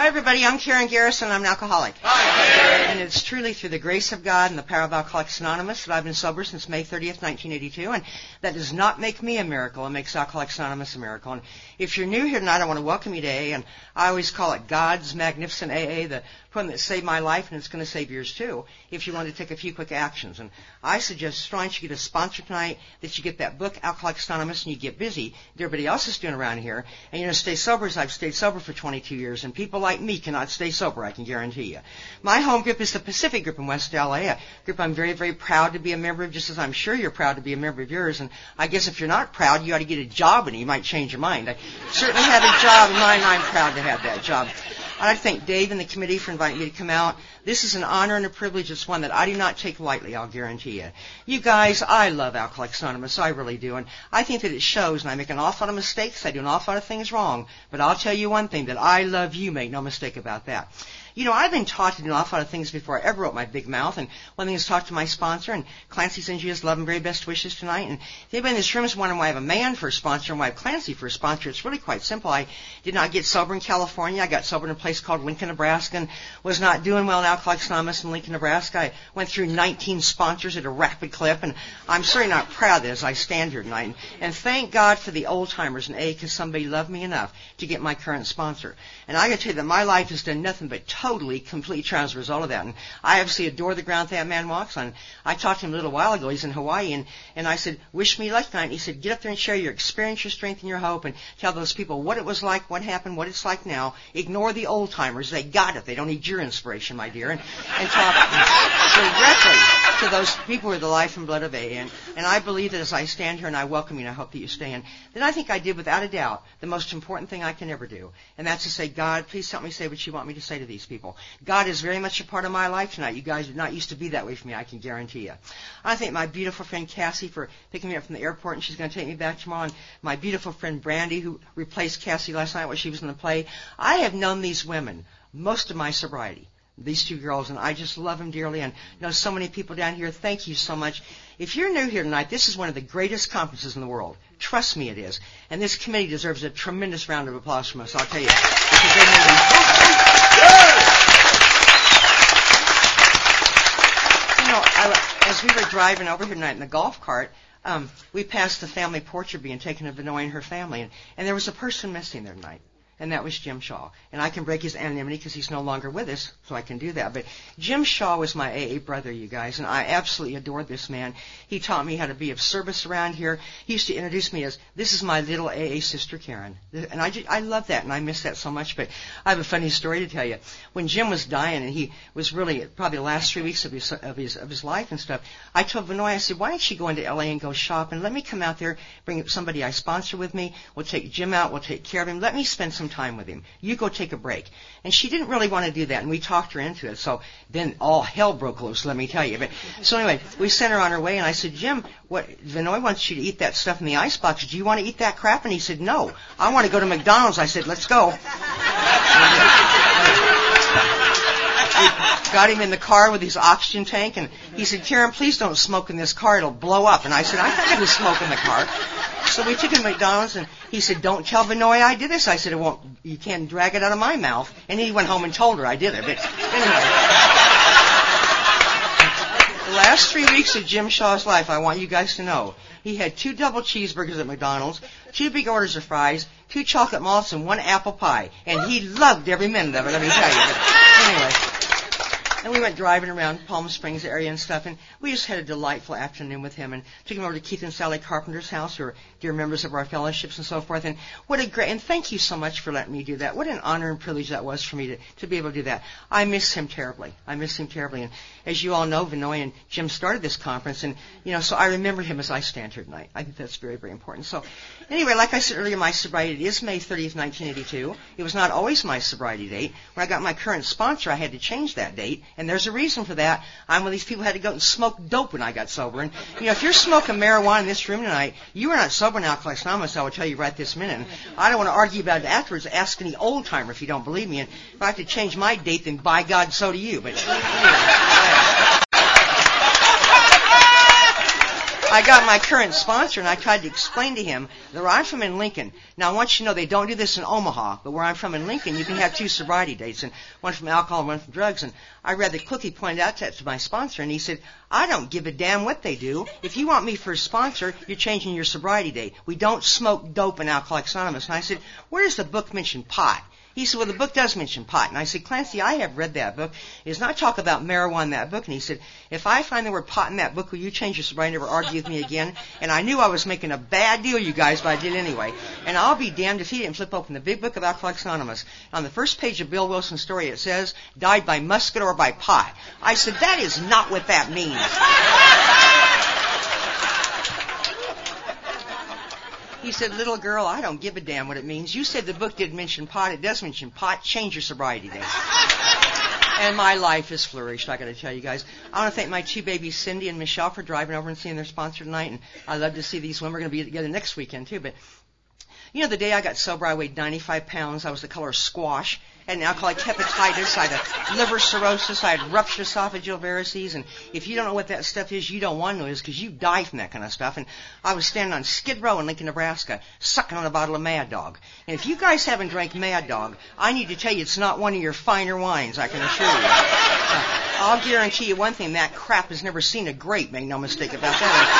everybody. I'm Karen Garrison. I'm an alcoholic. Hi, Karen. And it's truly through the grace of God and the power of Alcoholics Anonymous that I've been sober since May 30th, 1982. And that does not make me a miracle. It makes Alcoholics Anonymous a miracle. And if you're new here tonight, I want to welcome you to AA. And I always call it God's magnificent AA, the program that saved my life, and it's going to save yours too, if you want to take a few quick actions. And I suggest strongly you get a sponsor tonight, that you get that book, Alcoholics Anonymous, and you get busy that everybody else is doing around here. And, you know, stay sober as I've stayed sober for 22 years. And people like me cannot stay sober, I can guarantee you. My home group is the Pacific Group in West LA, a group I'm very, very proud to be a member of, just as I'm sure you're proud to be a member of yours. And I guess if you're not proud, you ought to get a job in it. You might change your mind. I certainly have a job in mine, and I'm proud to have that job. I'd like to thank Dave and the committee for inviting me to come out. This is an honor and a privilege. It's one that I do not take lightly, I'll guarantee you. You guys, I love Alcoholics Anonymous. I really do. And I think that it shows, and I make an awful lot of mistakes. I do an awful lot of things wrong. But I'll tell you one thing, that I love you. Make no mistake about that. You know, I've been taught to do an awful lot of things before I ever wrote my big mouth. And one thing is talk to my sponsor, and Clancy sends you his love and very best wishes tonight. And if anybody in this room is wondering why I have a man for a sponsor and why I have Clancy for a sponsor, it's really quite simple. I did not get sober in California. I got sober in a place called Lincoln, Nebraska, and was not doing well in Alcoholics Anonymous in Lincoln, Nebraska. I went through 19 sponsors at a rapid clip, and I'm certainly not proud of it as I stand here tonight. And thank God for the old-timers in A, because somebody loved me enough to get my current sponsor. And I got to tell you that my life has done nothing but totally, completely as a result of that. And I obviously adore the ground that man walks on. I talked to him a little while ago. He's in Hawaii, and I said, wish me luck tonight. And he said, get up there and share your experience, your strength, and your hope, and tell those people what it was like, what happened, what it's like now. Ignore the old-timers. They got it. They don't need your inspiration, my dear. And talk directly to those people who are the life and blood of A. And I believe that as I stand here and I welcome you and I hope that you stand, then I think I did without a doubt the most important thing I can ever do. And that's to say, God, please help me say what you want me to say to these people. God is very much a part of my life tonight. You guys are not used to be that way for me, I can guarantee you. I thank my beautiful friend Cassie for picking me up from the airport, and she's going to take me back tomorrow. And my beautiful friend Brandy, who replaced Cassie last night while she was in the play. I have known these women most of my sobriety, these two girls, and I just love them dearly, and know so many people down here. Thank you so much. If you're new here tonight, this is one of the greatest conferences in the world. Trust me, it is. And this committee deserves a tremendous round of applause from us, I'll tell you. As we were driving over here tonight in the golf cart, we passed the family portrait being taken of Vinoy and her family, and there was a person missing there tonight. And that was Jim Shaw. And I can break his anonymity because he's no longer with us, so I can do that. But Jim Shaw was my AA brother, you guys, and I absolutely adored this man. He taught me how to be of service around here. He used to introduce me as, this is my little AA sister Karen. And I love that, and I miss that so much. But I have a funny story to tell you. When Jim was dying, and he was really probably the last 3 weeks of his life and stuff, I told Vinoy, I said, why don't you go into LA and go shop, and let me come out there, bring somebody I sponsor with me. We'll take Jim out. We'll take care of him. Let me spend some time with him. You go take a break. And she didn't really want to do that, and we talked her into it. So then all hell broke loose, let me tell you. But so anyway, we sent her on her way, and I said, Jim, Vinoy wants you to eat that stuff in the icebox. Do you want to eat that crap? And he said, no. I want to go to McDonald's. I said, let's go. We got him in the car with his oxygen tank, and he said, Karen, please don't smoke in this car. It'll blow up. And I said, I'm not going to smoke in the car. So we took him to McDonald's, and he said, don't tell Vinoy I did this. I said, you can't drag it out of my mouth. And he went home and told her I did it. But anyway, the last 3 weeks of Jim Shaw's life, I want you guys to know, he had 2 double cheeseburgers at McDonald's, 2 big orders of fries, 2 chocolate malts, and 1 apple pie. And he loved every minute of it, let me tell you. But anyway. And we went driving around Palm Springs area and stuff, and we just had a delightful afternoon with him, and took him over to Keith and Sally Carpenter's house, who are dear members of our fellowships and so forth. And what a great, and thank you so much for letting me do that. What an honor and privilege that was for me to be able to do that. I miss him terribly. And as you all know, Vinoy and Jim started this conference, and, so I remember him as I stand here tonight. I think that's very, very important. So anyway, like I said earlier, my sobriety is May 30th, 1982. It was not always my sobriety date. When I got my current sponsor, I had to change that date. And there's a reason for that. I'm one of these people who had to go and smoke dope when I got sober. And, if you're smoking marijuana in this room tonight, you are not sober in Alcoholics Anonymous, I will tell you right this minute. And I don't want to argue about it afterwards. Ask any old-timer if you don't believe me. And if I have to change my date, then by God, so do you. But anyway. I got my current sponsor, and I tried to explain to him that where I'm from in Lincoln. Now, I want you to know they don't do this in Omaha, but where I'm from in Lincoln, you can have 2 sobriety dates, and one from alcohol and one from drugs. And I read the clip he pointed out to my sponsor, and he said, I don't give a damn what they do. If you want me for a sponsor, you're changing your sobriety date. We don't smoke dope in Alcoholics Anonymous. And I said, where does the book mention pot? He said, well, the book does mention pot. And I said, Clancy, I have read that book. It does not talk about marijuana in that book. And he said, if I find the word pot in that book, will you change your sobriety and never argue with me again? And I knew I was making a bad deal, you guys, but I did anyway. And I'll be damned if he didn't flip open the big book of Alcoholics Anonymous. On the first page of Bill Wilson's story, it says, died by musket or by pot. I said, that is not what that means. He said, little girl, I don't give a damn what it means. You said the book didn't mention pot. It does mention pot. Change your sobriety date. And my life has flourished, I got to tell you guys. I want to thank my 2 babies, Cindy and Michelle, for driving over and seeing their sponsor tonight. And I love to see these women. We're going to be together next weekend, too. But, you know, the day I got sober, I weighed 95 pounds. I was the color of squash. I had an alcoholic hepatitis. I had a liver cirrhosis. I had ruptured esophageal varices. And if you don't know what that stuff is, you don't want to know it because you die from that kind of stuff. And I was standing on Skid Row in Lincoln, Nebraska, sucking on a bottle of Mad Dog. And if you guys haven't drank Mad Dog, I need to tell you it's not one of your finer wines, I can assure you. I'll guarantee you one thing, that crap has never seen a grape, make no mistake about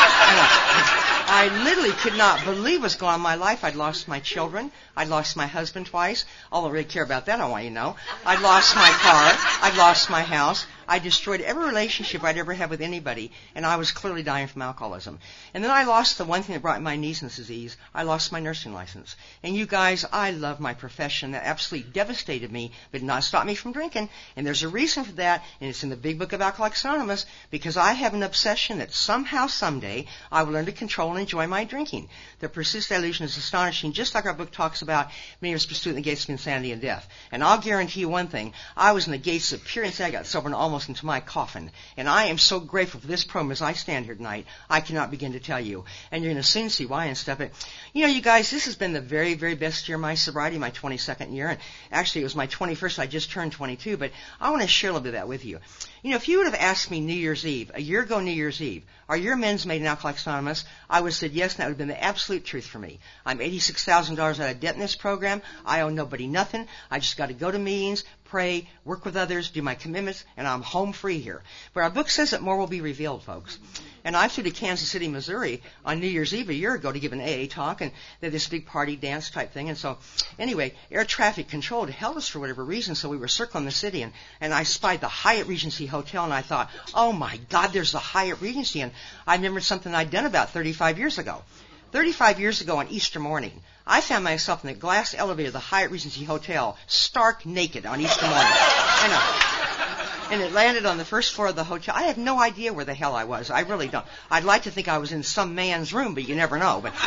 that. I literally could not believe what's going on in my life. I'd lost my children. I'd lost my husband twice. All I don't really care about that, I want you to know. I'd lost my car. I'd lost my house. I destroyed every relationship I'd ever had with anybody, and I was clearly dying from alcoholism. And then I lost the one thing that brought my knees and disease. I lost my nursing license. And you guys, I love my profession. That absolutely devastated me, but did not stop me from drinking. And there's a reason for that, and it's in the big book of Alcoholics Anonymous, because I have an obsession that somehow, someday, I will learn to control and enjoy my drinking. The persistent illusion is astonishing, just like our book talks about many of us pursuing the gates of insanity and death. And I'll guarantee you one thing, I was in the gates of pure insanity. I got sober and almost into my coffin. And I am so grateful for this program as I stand here tonight, I cannot begin to tell you. And you're going to soon see why and stuff. But, you know, you guys, this has been the very, very best year of my sobriety, my 22nd year. And actually, it was my 21st. I just turned 22. But I want to share a little bit of that with you. You know, if you would have asked me New Year's Eve, a year ago New Year's Eve, are your amends made in Alcoholics Anonymous? I would have said yes, and that would have been the absolute truth for me. I'm $86,000 out of debt in this program. I owe nobody nothing. I just got to go to meetings, pray, work with others, do my commitments, and I'm home free here. But our book says that more will be revealed, folks. And I flew to Kansas City, Missouri on New Year's Eve a year ago to give an AA talk, and they had this big party dance type thing. And so, anyway, air traffic control held us for whatever reason, so we were circling the city, and I spied the Hyatt Regency Hotel, and I thought, oh my God, there's the Hyatt Regency. And I remembered something I'd done about 35 years ago. 35 years ago on Easter morning, I found myself in the glass elevator of the Hyatt Regency Hotel, stark naked on Easter morning. I know. And it landed on the first floor of the hotel. I had no idea where the hell I was. I really don't. I'd like to think I was in some man's room, but you never know. But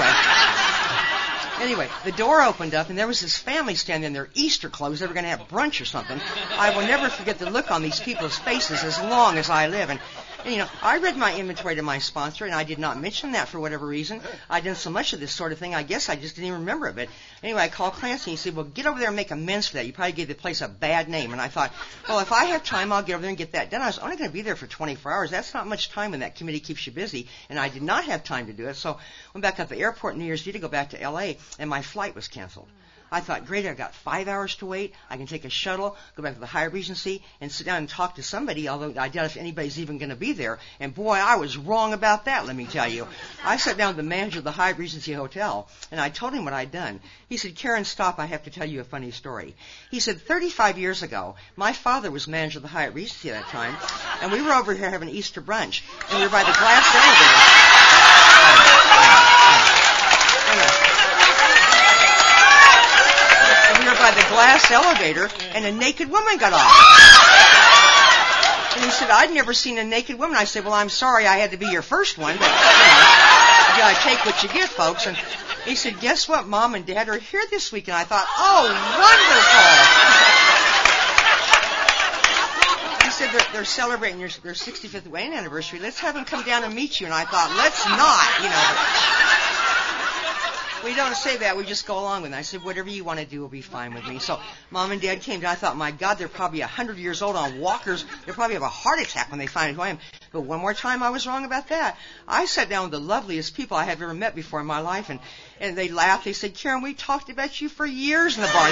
anyway, the door opened up, and there was this family standing in their Easter clothes. They were going to have brunch or something. I will never forget the look on these people's faces as long as I live. And you know, I read my inventory to my sponsor, and I did not mention that for whatever reason. I'd done so much of this sort of thing, I guess I just didn't even remember it. But anyway, I called Clancy, and he said, well, get over there and make amends for that. You probably gave the place a bad name. And I thought, well, if I have time, I'll get over there and get that done. I was only going to be there for 24 hours. That's not much time when that committee keeps you busy, and I did not have time to do it. So I went back up to the airport New Year's Eve to go back to L.A., and my flight was canceled. I thought, great, I've got 5 hours to wait. I can take a shuttle, go back to the Hyatt Regency, and sit down and talk to somebody, although I doubt if anybody's even going to be there. And boy, I was wrong about that, let me tell you. I sat down with the manager of the Hyatt Regency Hotel, and I told him what I'd done. He said, Karen, stop, I have to tell you a funny story. He said, 35 years ago, my father was manager of the Hyatt Regency at that time, and we were over here having Easter brunch, and we were by the glass elevator. By the glass elevator, and a naked woman got off. And he said, I'd never seen a naked woman. I said, well, I'm sorry I had to be your first one, but, you gotta take what you get, folks. And he said, guess what? Mom and Dad are here this week. And I thought, oh, wonderful. He said, they're celebrating their 65th wedding anniversary. Let's have them come down and meet you. And I thought, let's not, you know. We don't say that. We just go along with it. I said, whatever you want to do will be fine with me. So Mom and Dad came down. I thought, my God, they're probably 100 years old on walkers. They'll probably have a heart attack when they find out who I am. But one more time, I was wrong about that. I sat down with the loveliest people I have ever met before in my life, and they laughed. They said, Karen, we talked about you for years in the bars.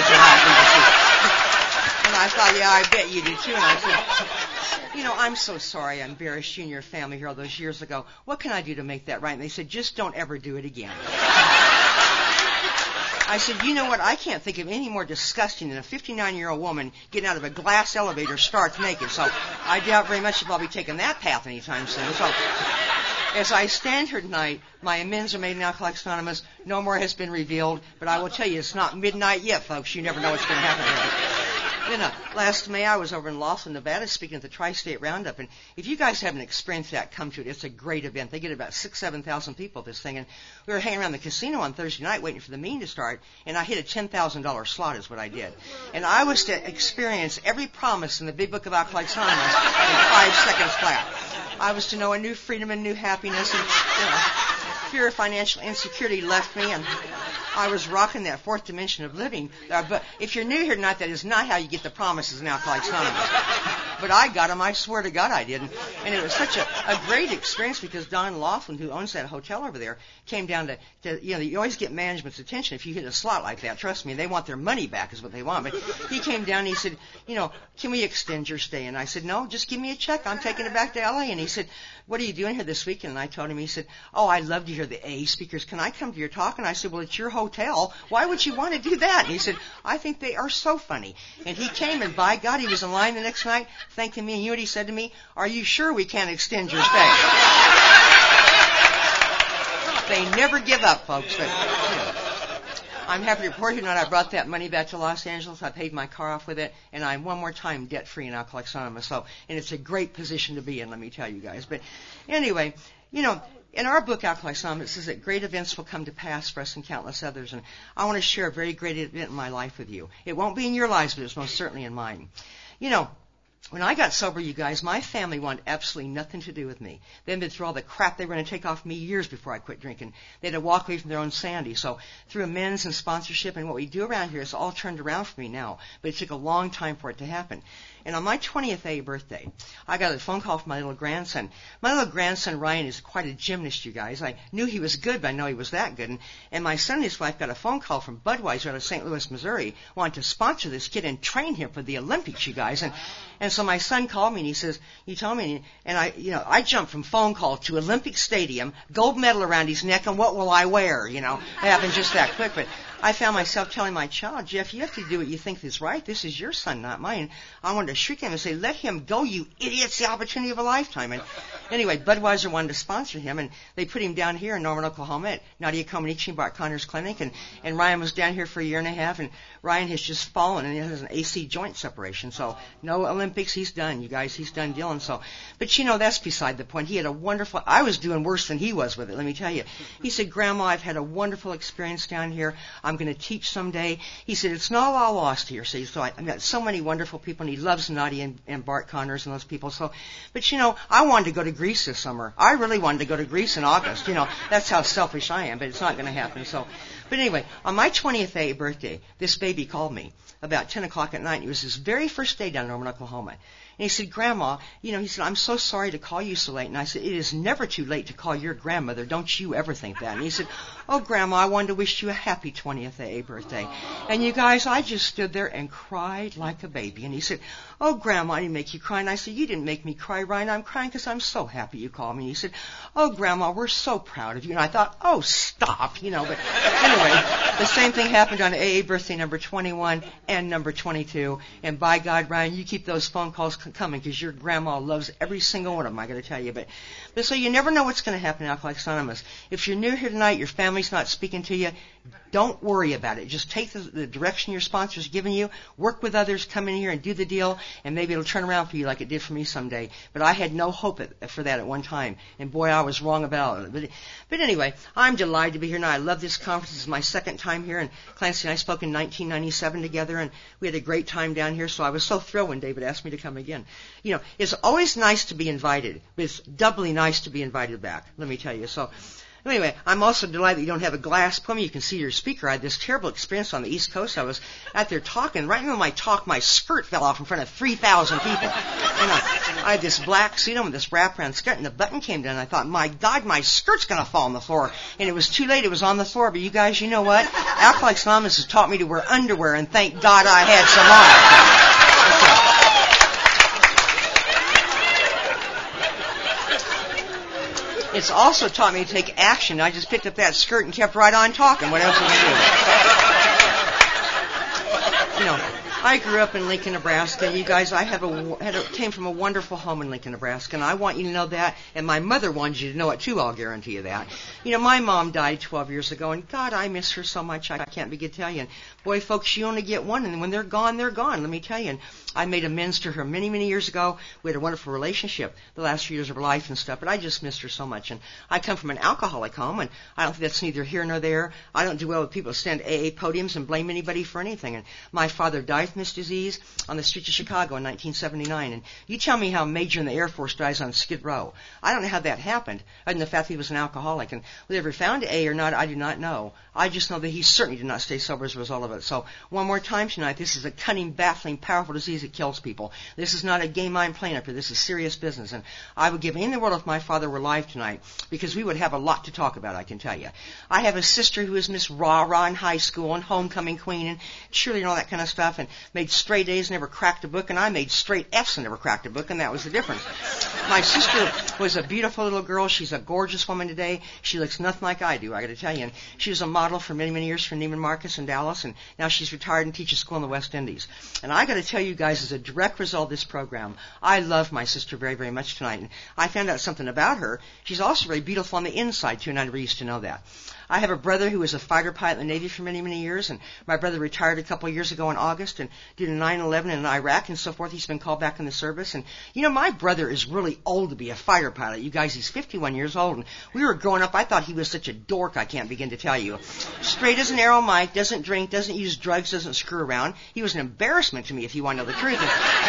And I thought, yeah, I bet you do too. And I said, I'm so sorry I embarrassed you and your family here all those years ago. What can I do to make that right? And they said, just don't ever do it again. I said, you know what? I can't think of any more disgusting than a 59-year-old woman getting out of a glass elevator stark naked. So I doubt very much if I'll be taking that path anytime soon. So as I stand here tonight, my amends are made in Alcoholics Anonymous. No more has been revealed. But I will tell you, it's not midnight yet, folks. You never know what's going to happen here. Last May, I was over in Laughlin, Nevada, speaking at the Tri-State Roundup. And if you guys haven't experienced that, come to it. It's a great event. They get about 6,000 to 7,000 people at this thing. And we were hanging around the casino on Thursday night waiting for the meeting to start. And I hit a $10,000 slot is what I did. And I was to experience every promise in the Big Book of Alcoholics Anonymous in 5 seconds flat. I was to know a new freedom and new happiness. And, fear of financial insecurity left me, and I was rocking that fourth dimension of living. But if you're new here tonight, that is not how you get the promises in Alcoholics Anonymous. But I got them. I swear to God I did. And it was such a great experience because Don Laughlin, who owns that hotel over there, came down to you always get management's attention if you hit a slot like that. Trust me, they want their money back is what they want. But he came down and he said, can we extend your stay? And I said, no, just give me a check. I'm taking it back to L.A. And he said, what are you doing here this weekend? And I told him, he said, I love to hear the A speakers. Can I come to your talk? And I said, well, it's your hotel. Why would you want to do that? And he said, I think they are so funny. And he came, and by God, he was in line the next night thanking me. And you know what he said to me? Are you sure we can't extend your stay? They never give up, folks. But, I'm happy to report here tonight I brought that money back to Los Angeles. I paid my car off with it, and I'm one more time debt-free in Alcoholics Anonymous. And it's a great position to be in, let me tell you guys. But anyway, in our book, Alcoholics Anonymous, it says that great events will come to pass for us and countless others. And I want to share a very great event in my life with you. It won't be in your lives, but it's most certainly in mine. When I got sober, you guys, my family wanted absolutely nothing to do with me. They'd been through all the crap they were going to take off me years before I quit drinking. They had to walk away from their own sanity. So through amends and sponsorship and what we do around here, it's all turned around for me now. But it took a long time for it to happen. And on my 20th A birthday, I got a phone call from my little grandson. My little grandson, Ryan, is quite a gymnast, you guys. I knew he was good, but I know he was that good. And my son and his wife got a phone call from Budweiser out of St. Louis, Missouri, wanting to sponsor this kid and train him for the Olympics, you guys. And so my son called me and he says, you tell me, and I jumped from phone call to Olympic Stadium, gold medal around his neck, and what will I wear? It happened just that quick. But I found myself telling my child, Jeff, you have to do what you think is right. This is your son, not mine. I wanted to shriek at him and say, let him go, you idiot. It's the opportunity of a lifetime. And anyway, Budweiser wanted to sponsor him, and they put him down here in Norman, Oklahoma at Nadia Comaneci and Bart Connor's clinic. And Ryan was down here for a year and a half, and Ryan has just fallen, and he has an AC joint separation. So no Olympics. He's done, you guys. He's done dealing. So, but that's beside the point. He had a wonderful, I was doing worse than he was with it, let me tell you. He said, Grandma, I've had a wonderful experience down here. I'm going to teach someday. He said, it's not all lost here. So I've met so many wonderful people, and he loves Nadia and Bart Connors and those people. So, but I wanted to go to Greece this summer. I really wanted to go to Greece in August. That's how selfish I am, but it's not going to happen. So, but anyway, on my 20th birthday, this baby called me about 10 o'clock at night. It was his very first day down in Norman, Oklahoma. And he said, Grandma, he said, I'm so sorry to call you so late. And I said, it is never too late to call your grandmother. Don't you ever think that. And he said, oh, Grandma, I wanted to wish you a happy 20th AA birthday. And you guys, I just stood there and cried like a baby. And he said, oh, Grandma, I didn't make you cry. And I said, you didn't make me cry, Ryan. I'm crying because I'm so happy you called me. And he said, oh, Grandma, we're so proud of you. And I thought, oh, stop, But anyway, the same thing happened on AA birthday number 21 and number 22. And by God, Ryan, you keep those phone calls coming because your grandma loves every single one of them, I got to tell you. But so you never know what's going to happen in Alcoholics Anonymous. If you're new here tonight, your family's not speaking to you, don't worry about it. Just take the direction your sponsor's giving you, work with others, come in here and do the deal, and maybe it'll turn around for you like it did for me someday. But I had no hope for that at one time, and boy, I was wrong about it. But anyway, I'm delighted to be here now. I love this conference. This is my second time here, and Clancy and I spoke in 1997 together, and we had a great time down here, so I was so thrilled when David asked me to come again. It's always nice to be invited, but it's doubly nice to be invited back, let me tell you. So Anyway, I'm also delighted that you don't have a glass plumb. You can see your speaker. I had this terrible experience on the East Coast. I was out there talking. Right in the middle of my talk, my skirt fell off in front of 3,000 people. And I had this black suit on with this wraparound skirt, and the button came down. I thought, my God, my skirt's going to fall on the floor. And it was too late. It was on the floor. But you guys, you know what? Alcoholics Anonymous has taught me to wear underwear, and thank God I had some on. It's also taught me to take action. I just picked up that skirt and kept right on talking. What else am I doing? You know, I grew up in Lincoln, Nebraska. You guys, I came from a wonderful home in Lincoln, Nebraska, and I want you to know that. And my mother wanted you to know it too. I'll guarantee you that. You know, my mom died 12 years ago, and God, I miss her so much. I can't begin to tell you. And boy, folks, you only get one, and when they're gone, they're gone. Let me tell you. And I made amends to her many, many years ago. We had a wonderful relationship the last few years of her life and stuff, but I just missed her so much. And I come from an alcoholic home, and I don't think that's neither here nor there. I don't do well with people who stand AA podiums and blame anybody for anything. And my father died from this disease on the streets of Chicago in 1979. And you tell me how a major in the Air Force dies on Skid Row. I don't know how that happened, other than the fact that he was an alcoholic. And whether he ever found AA or not, I do not know. I just know that he certainly did not stay sober as a result of it. So one more time tonight, this is a cunning, baffling, powerful disease that kills people. This is not a game I'm playing up here. This is serious business. And I would give anything in the world if my father were alive tonight, because we would have a lot to talk about, I can tell you. I have a sister who is Miss Rah-Rah in high school and homecoming queen and cheerleading and all that kind of stuff, and made straight A's, never cracked a book, and I made straight F's and never cracked a book, and that was the difference. My sister was a beautiful little girl. She's a gorgeous woman today. She looks nothing like I do, I got to tell you. And she was a model for many, many years for Neiman Marcus in Dallas, and now she's retired and teaches school in the West Indies. And I got to tell you guys, as a direct result of this program, I love my sister very, very much tonight. And I found out something about her. She's also very beautiful on the inside, too, and I never used to know that. I have a brother who was a fighter pilot in the Navy for many, many years, and my brother retired a couple of years ago in August and did a 9/11 in Iraq and so forth. He's been called back in the service. And, you know, my brother is really old to be a fighter pilot. You guys, he's 51 years old. And we were growing up, I thought he was such a dork, I can't begin to tell you. Straight as an arrow, Mike, doesn't drink, doesn't use drugs, doesn't screw around. He was an embarrassment to me, if you want to know the truth.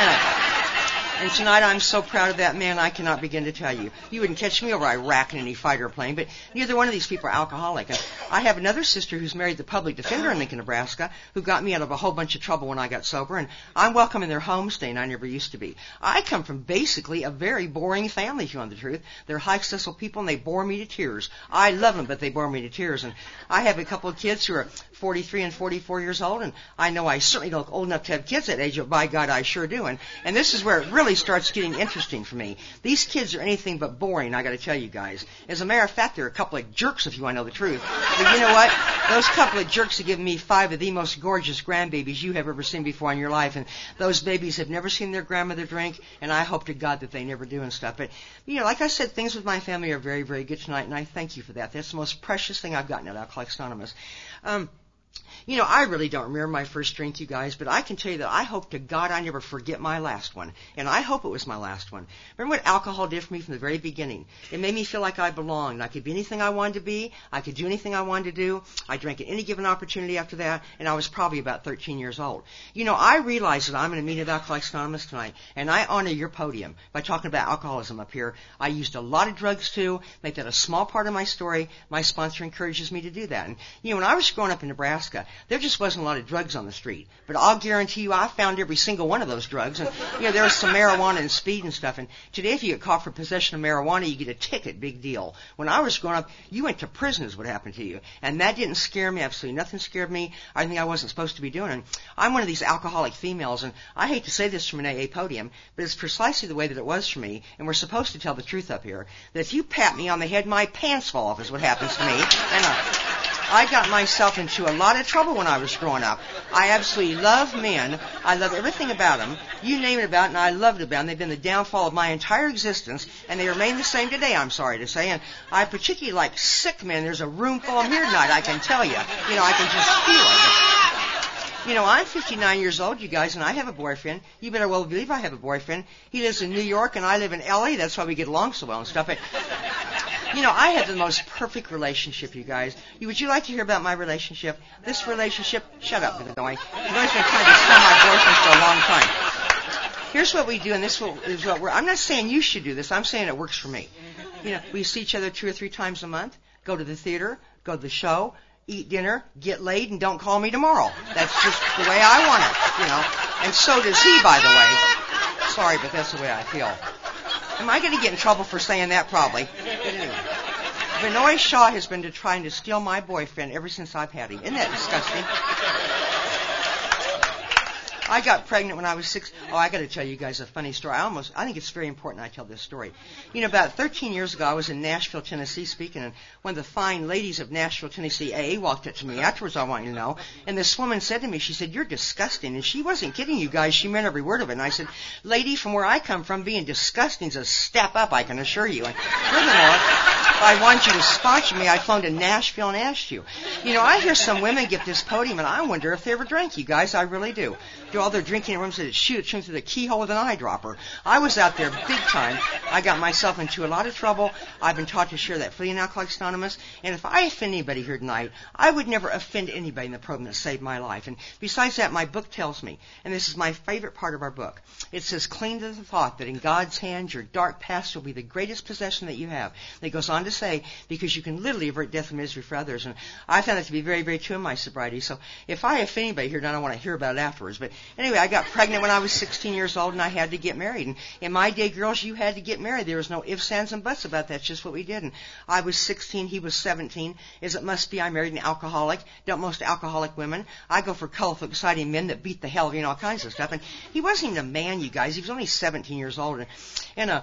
And tonight I'm so proud of that man, I cannot begin to tell you. You wouldn't catch me over Iraq in any fighter plane, but neither one of these people are alcoholic. And I have another sister who's married the public defender in Lincoln, Nebraska, who got me out of a whole bunch of trouble when I got sober, and I'm welcome in their home staying. I never used to be. I come from basically a very boring family, if you want the truth. They're high successful people, and they bore me to tears. I love them, but they bore me to tears. And I have a couple of kids who are 43 and 44 years old, and I know I certainly don't look old enough to have kids that age, but by God, I sure do. And this is where it really starts getting interesting for me. These kids are anything but boring, I got to tell you guys. As a matter of fact, they're a couple of jerks, if you want to know the truth. But you know what? Those couple of jerks have given me 5 of the most gorgeous grandbabies you have ever seen before in your life, and those babies have never seen their grandmother drink, and I hope to God that they never do and stuff. But, you know, like I said, things with my family are very, very good tonight, and I thank you for that. That's the most precious thing I've gotten at Alcoholics Anonymous. You know, I really don't remember my first drink, you guys, but I can tell you that I hope to God I never forget my last one. And I hope it was my last one. Remember what alcohol did for me from the very beginning? It made me feel like I belonged. I could be anything I wanted to be. I could do anything I wanted to do. I drank at any given opportunity after that, and I was probably about 13 years old. You know, I realize that I'm in a meeting of Alcoholics Anonymous tonight, and I honor your podium by talking about alcoholism up here. I used a lot of drugs, too. Make that a small part of my story. My sponsor encourages me to do that. And, you know, when I was growing up in Nebraska, there just wasn't a lot of drugs on the street. But I'll guarantee you I found every single one of those drugs. And, you know, there was some marijuana and speed and stuff. And today if you get caught for possession of marijuana, you get a ticket, big deal. When I was growing up, you went to prison is what happened to you. And that didn't scare me. Absolutely nothing scared me. I think I wasn't supposed to be doing it. And I'm one of these alcoholic females, and I hate to say this from an AA podium, but it's precisely the way that it was for me, and we're supposed to tell the truth up here, that if you pat me on the head, my pants fall off is what happens to me. And I got myself into a lot of trouble when I was growing up. I absolutely love men. I love everything about them. You name it about it, and I loved it about them. They've been the downfall of my entire existence, and they remain the same today, I'm sorry to say. And I particularly like sick men. There's a room full of them here tonight, I can tell you. You know, I can just feel it. You know, I'm 59 years old, you guys, and I have a boyfriend. You better well believe I have a boyfriend. He lives in New York, and I live in L.A. That's why we get along so well and stuff. But, you know, I have the most perfect relationship, you guys. Would you like to hear about my relationship? This relationship? Shut up, Illinois. You've always been trying to sell my boyfriend for a long time. Here's what we do, and this is what I'm not saying you should do this. I'm saying it works for me. You know, we see each other 2 or 3 times a month. go to the theater, go to the show, eat dinner, get laid, and don't call me tomorrow. That's just the way I want it, And so does he, by the way. Sorry, but that's the way I feel. Am I going to get in trouble for saying that? Probably. But anyway. Binoy Shaw has been trying to steal my boyfriend ever since I've had him. Isn't that disgusting? I got pregnant when I was 6. Oh, I got to tell you guys a funny story. I think it's very important I tell this story. About 13 years ago, I was in Nashville, Tennessee speaking, and one of the fine ladies of Nashville, Tennessee AA walked up to me afterwards, I want you to know, and this woman said to me, she said, "You're disgusting." And she wasn't kidding, you guys. She meant every word of it. And I said, "Lady, from where I come from, being disgusting is a step up, I can assure you. And furthermore, if I want you to sponsor me, I'd flown to Nashville and asked you. I hear some women get this podium, and I wonder if they ever drank, you guys. I really do. Do all their drinking in rooms that shoot it through the keyhole with an eyedropper. I was out there big time. I got myself into a lot of trouble. I've been taught to share that freely in Alcoholics Anonymous. And if I offend anybody here tonight, I would never offend anybody in the program that saved my life. And besides that, my book tells me, and this is my favorite part of our book, it says, cling to the thought that in God's hands, your dark past will be the greatest possession that you have. And it goes on to say, because you can literally avert death and misery for others. And I found that to be very, very true in my sobriety. So if I offend anybody here, I don't want to hear about it afterwards. But anyway, I got pregnant when I was 16 years old, and I had to get married. And in my day, girls, you had to get married. There was no ifs, ands, and buts about that. It's just what we did. And I was 16, he was 17. As it must be, I married an alcoholic. Don't most alcoholic women. I go for colorful, exciting men that beat the hell, all kinds of stuff. And he wasn't even a man, you guys. He was only 17 years old. And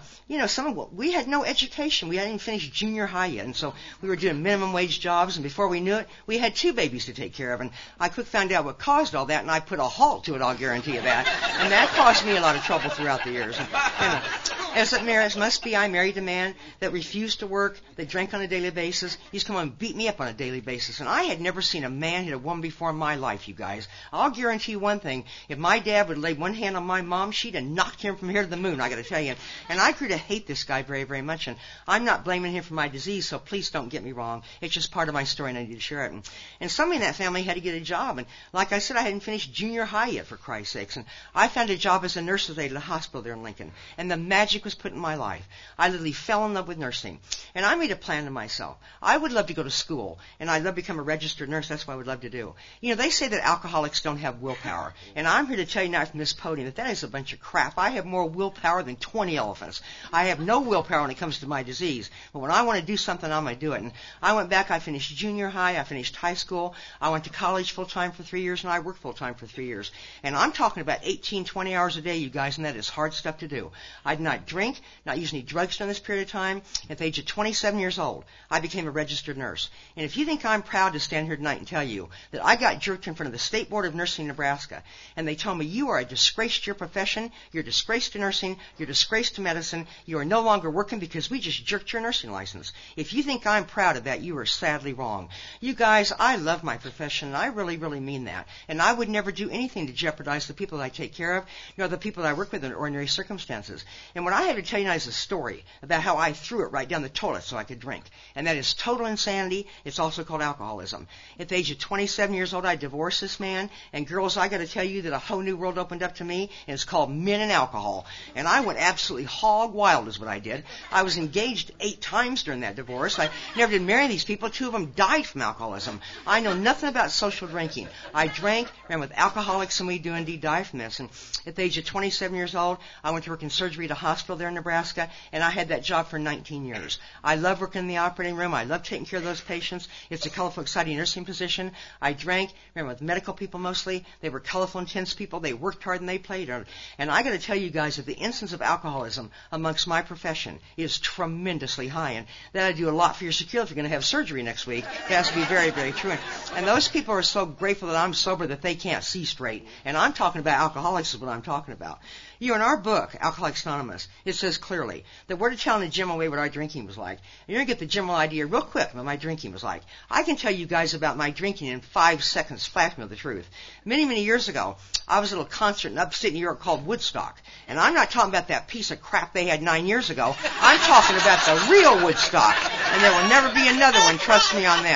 we had no education. We hadn't even finished junior high yet. And so we were doing minimum wage jobs. And before we knew it, we had 2 babies to take care of. And I quickly found out what caused all that, and I put a halt to it, I'll guarantee you that. And that caused me a lot of trouble throughout the years. And as it must be, I married a man that refused to work, that drank on a daily basis. He used to come and beat me up on a daily basis. And I had never seen a man hit a woman before in my life, you guys. I'll guarantee you one thing. If my dad would lay one hand on my mom, she'd have knocked him from here to the moon, I got to tell you. And I grew to hate this guy very, very much. And I'm not blaming him for my disease, so please don't get me wrong. It's just part of my story, and I need to share it. And somebody in that family had to get a job. And like I said, I hadn't finished junior high yet, for Christ's sakes. And I found a job as a nurse's aide at a hospital there in Lincoln. And the magic was put in my life. I literally fell in love with nursing. And I made a plan to myself. I would love to go to school, and I'd love to become a registered nurse. That's what I would love to do. They say that alcoholics don't have willpower. And I'm here to tell you now from this podium that is a bunch of crap. I have more willpower than 20 elephants. I have no willpower when it comes to my disease. But when I want to do something, I'm going to do it. And I went back. I finished junior high. I finished high school. I went to college full-time for 3 years, and I worked full-time for 3 years. And I'm talking about 18, 20 hours a day, you guys, and that is hard stuff to do. I did not drink, not use any drugs during this period of time. At the age of 27 years old, I became a registered nurse. And if you think I'm proud to stand here tonight and tell you that I got jerked in front of the State Board of Nursing in Nebraska, and they told me, you are a disgrace to your profession, you're a disgrace to nursing, you're a disgrace to medicine, you are no longer working because we just jerked your nursing license. If you think I'm proud of that, you are sadly wrong. You guys, I love my profession, and I really, really mean that. And I would never do anything to jeopardize the people that I take care of, nor the people that I work with in ordinary circumstances. And what I have to tell you now is a story about how I threw it right down the toilet so I could drink. And that is total insanity. It's also called alcoholism. At the age of 27 years old, I divorced this man. And girls, I got to tell you that a whole new world opened up to me, and it's called men and alcohol. And I went absolutely hog wild is what I did. I was engaged 8 times during that divorce. I never did marry these people. 2 of them died from alcoholism. I know nothing about social drinking. I drank, ran with alcoholics, and we do indeed die from this. And at the age of 27 years old, I went to work in surgery at a hospital there in Nebraska, and I had that job for 19 years. I love working in the operating room. I love taking care of those patients. It's a colorful, exciting nursing position. I drank, ran with medical people mostly. They were colorful, intense people. They worked hard and they played hard. And I got to tell you guys that the incidence of alcoholism amongst my profession is tremendously high. And that'll do a lot for your security if you're going to have surgery next week. It has to be very, very true. And those people are so grateful that I'm sober that they can't see straight. And I'm talking about alcoholics is what I'm talking about. In our book, Alcoholics Anonymous, it says clearly that we're to tell in a general way what our drinking was like. And you're going to get the general idea real quick what my drinking was like. I can tell you guys about my drinking in 5 seconds flat, to know the truth. Many, many years ago, I was at a little concert in upstate New York called Woodstock. And I'm not talking about that piece of crap they had 9 years ago. I'm talking about the real Woodstock. And there will never be another one, trust me on that.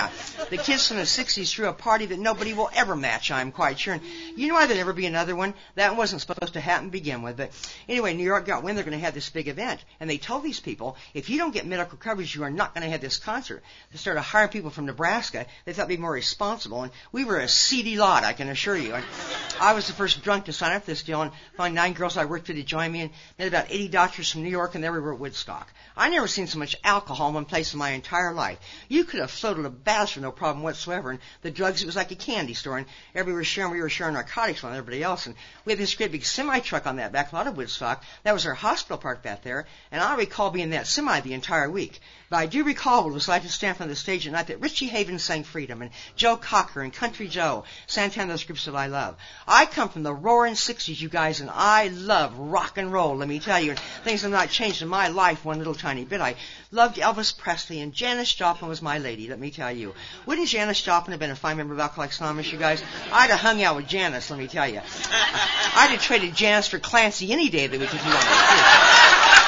The kids from the 60s threw a party that nobody will ever match, I'm quite sure. And you know why there'll never be another one? That wasn't supposed to happen to begin with. But anyway, New York got wind they're going to have this big event. And they told these people, if you don't get medical coverage, you are not going to have this concert. They started hiring people from Nebraska. They thought they'd be more responsible. And we were a seedy lot, I can assure you. And I was the first drunk to sign up for this deal. And finally 9 girls I worked with to join me. And met about 80 doctors from New York, and they were at Woodstock. I never seen so much alcohol in one place in my entire life. You could have floated a bath for no problem whatsoever. And the drugs, it was like a candy store. And we were sharing narcotics with everybody else. And we had this great big semi-truck on that back lot of Woodstock. That was our hospital park back there. And I recall being in that semi the entire week. But I do recall what it was like to stand on the stage at night that Richie Havens sang Freedom, and Joe Cocker and Country Joe, Santana, those groups that I love. I come from the roaring 60s, you guys, and I love rock and roll, let me tell you. And things have not changed in my life one little tiny bit. I loved Elvis Presley, and Janis Joplin was my lady, let me tell you. Wouldn't Janis Joplin have been a fine member of Alcoholics Anonymous, you guys? I'd have hung out with Janis, let me tell you. I'd have traded Janis for Clancy any day that we could do that.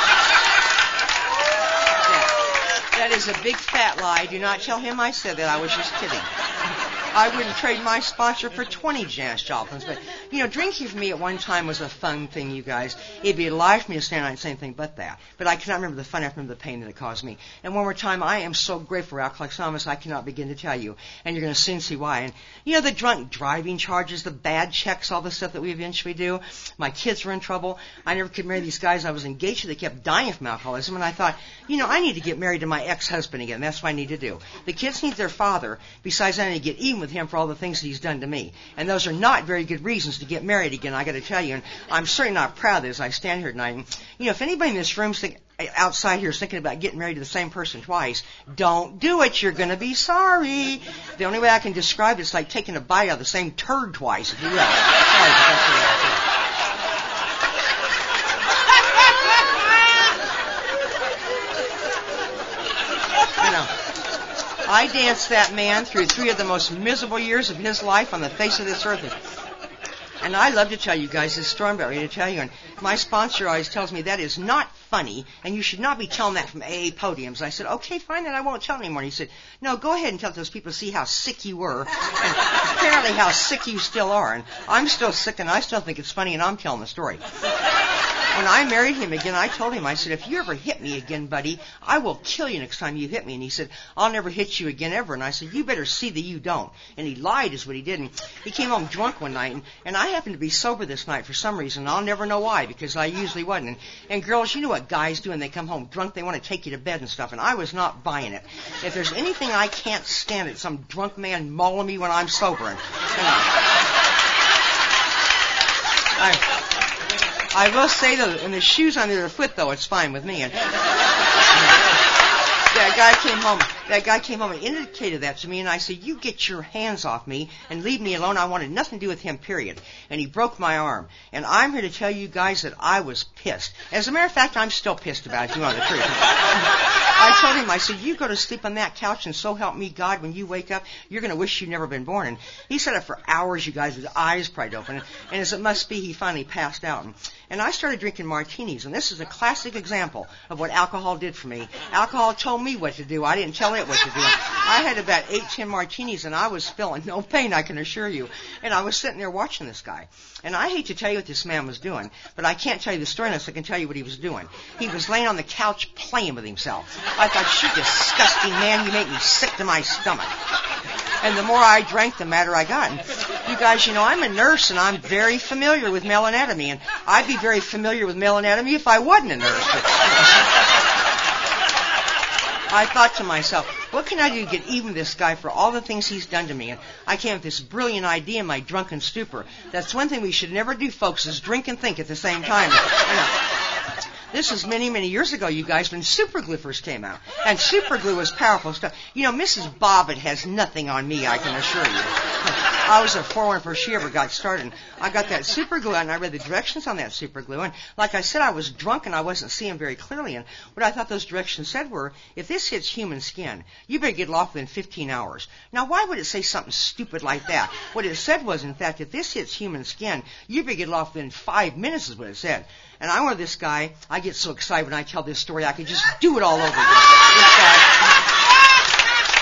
That is a big fat lie. Do not tell him I said that. I was just kidding. I wouldn't trade my sponsor for 20 Janis Joplins. But, you know, drinking for me at one time was a fun thing, you guys. It'd be a lie for me to stand out and say anything but that. But I cannot remember the fun. I remember the pain that it caused me. And one more time, I am so grateful for Alcoholics Anonymous, I cannot begin to tell you. And you're going to soon see why. And, you know, the drunk driving charges, the bad checks, all the stuff that we eventually do. My kids were in trouble. I never could marry these guys I was engaged to. They kept dying from alcoholism. And I thought, you know, I need to get married to my ex-husband again. That's what I need to do. The kids need their father. Besides, I need to get even with him for all the things that he's done to me. And those are not very good reasons to get married again, I got to tell you. And I'm certainly not proud of this. I stand here tonight. And, you know, if anybody in this room outside here is thinking about getting married to the same person twice, don't do it. You're going to be sorry. The only way I can describe it is like taking a bite out of the same turd twice, if you will. Sorry, but that's the way I feel. I danced that man through 3 of the most miserable years of his life on the face of this earth. And I love to tell you guys this story I'm about ready to tell you. And my sponsor always tells me that is not funny, and you should not be telling that from AA podiums. I said, okay, fine, then I won't tell it anymore. And he said, no, go ahead and tell those people to see how sick you were, and apparently how sick you still are. And I'm still sick, and I still think it's funny, and I'm telling the story. When I married him again, I told him, I said, if you ever hit me again, buddy, I will kill you next time you hit me. And he said, I'll never hit you again ever. And I said, you better see that you don't. And he lied is what he did. And he came home drunk one night, and I happened to be sober this night for some reason. I'll never know why, because I usually wasn't. And girls, you know what guys do when they come home drunk? They want to take you to bed and stuff, and I was not buying it. If there's anything I can't stand, it's some drunk man mauling me when I'm sober. And, you know, I will say, though, in the shoes on their foot, though, it's fine with me. And that guy came home and indicated that to me, and I said, you get your hands off me and leave me alone. I wanted nothing to do with him, period. And he broke my arm. And I'm here to tell you guys that I was pissed. As a matter of fact, I'm still pissed about it, if you want the truth. I told him, I said, you go to sleep on that couch, and so help me God, when you wake up, you're going to wish you'd never been born. And he sat up for hours, you guys, with his eyes pried open. And as it must be, he finally passed out. And I started drinking martinis, and this is a classic example of what alcohol did for me. Alcohol told me what to do. I didn't tell it what to do. I had about 8-10 martinis, and I was feeling no pain, I can assure you. And I was sitting there watching this guy. And I hate to tell you what this man was doing, but I can't tell you the story unless I can tell you what he was doing. He was laying on the couch playing with himself. I thought, you disgusting man, you make me sick to my stomach. And the more I drank, the madder I got. And you guys, you know, I'm a nurse, and I'm very familiar with male anatomy, and I'd be very familiar with male anatomy if I wasn't a nurse. I thought to myself, what can I do to get even with this guy for all the things he's done to me? And I came up with this brilliant idea in my drunken stupor. That's one thing we should never do, folks, is drink and think at the same time. You know, this was many, many years ago, you guys, when super glue first came out. And super glue was powerful stuff. You know, Mrs. Bobbitt has nothing on me, I can assure you. I was a forerunner before she ever got started. I got that super glue out, and I read the directions on that super glue. And like I said, I was drunk, and I wasn't seeing very clearly. And what I thought those directions said were, if this hits human skin, you better get it off within 15 hours. Now, why would it say something stupid like that? What it said was, in fact, if this hits human skin, you better get it off within 5 minutes is what it said. And I wanted this guy, I get so excited when I tell this story, I could just do it all over again. This guy,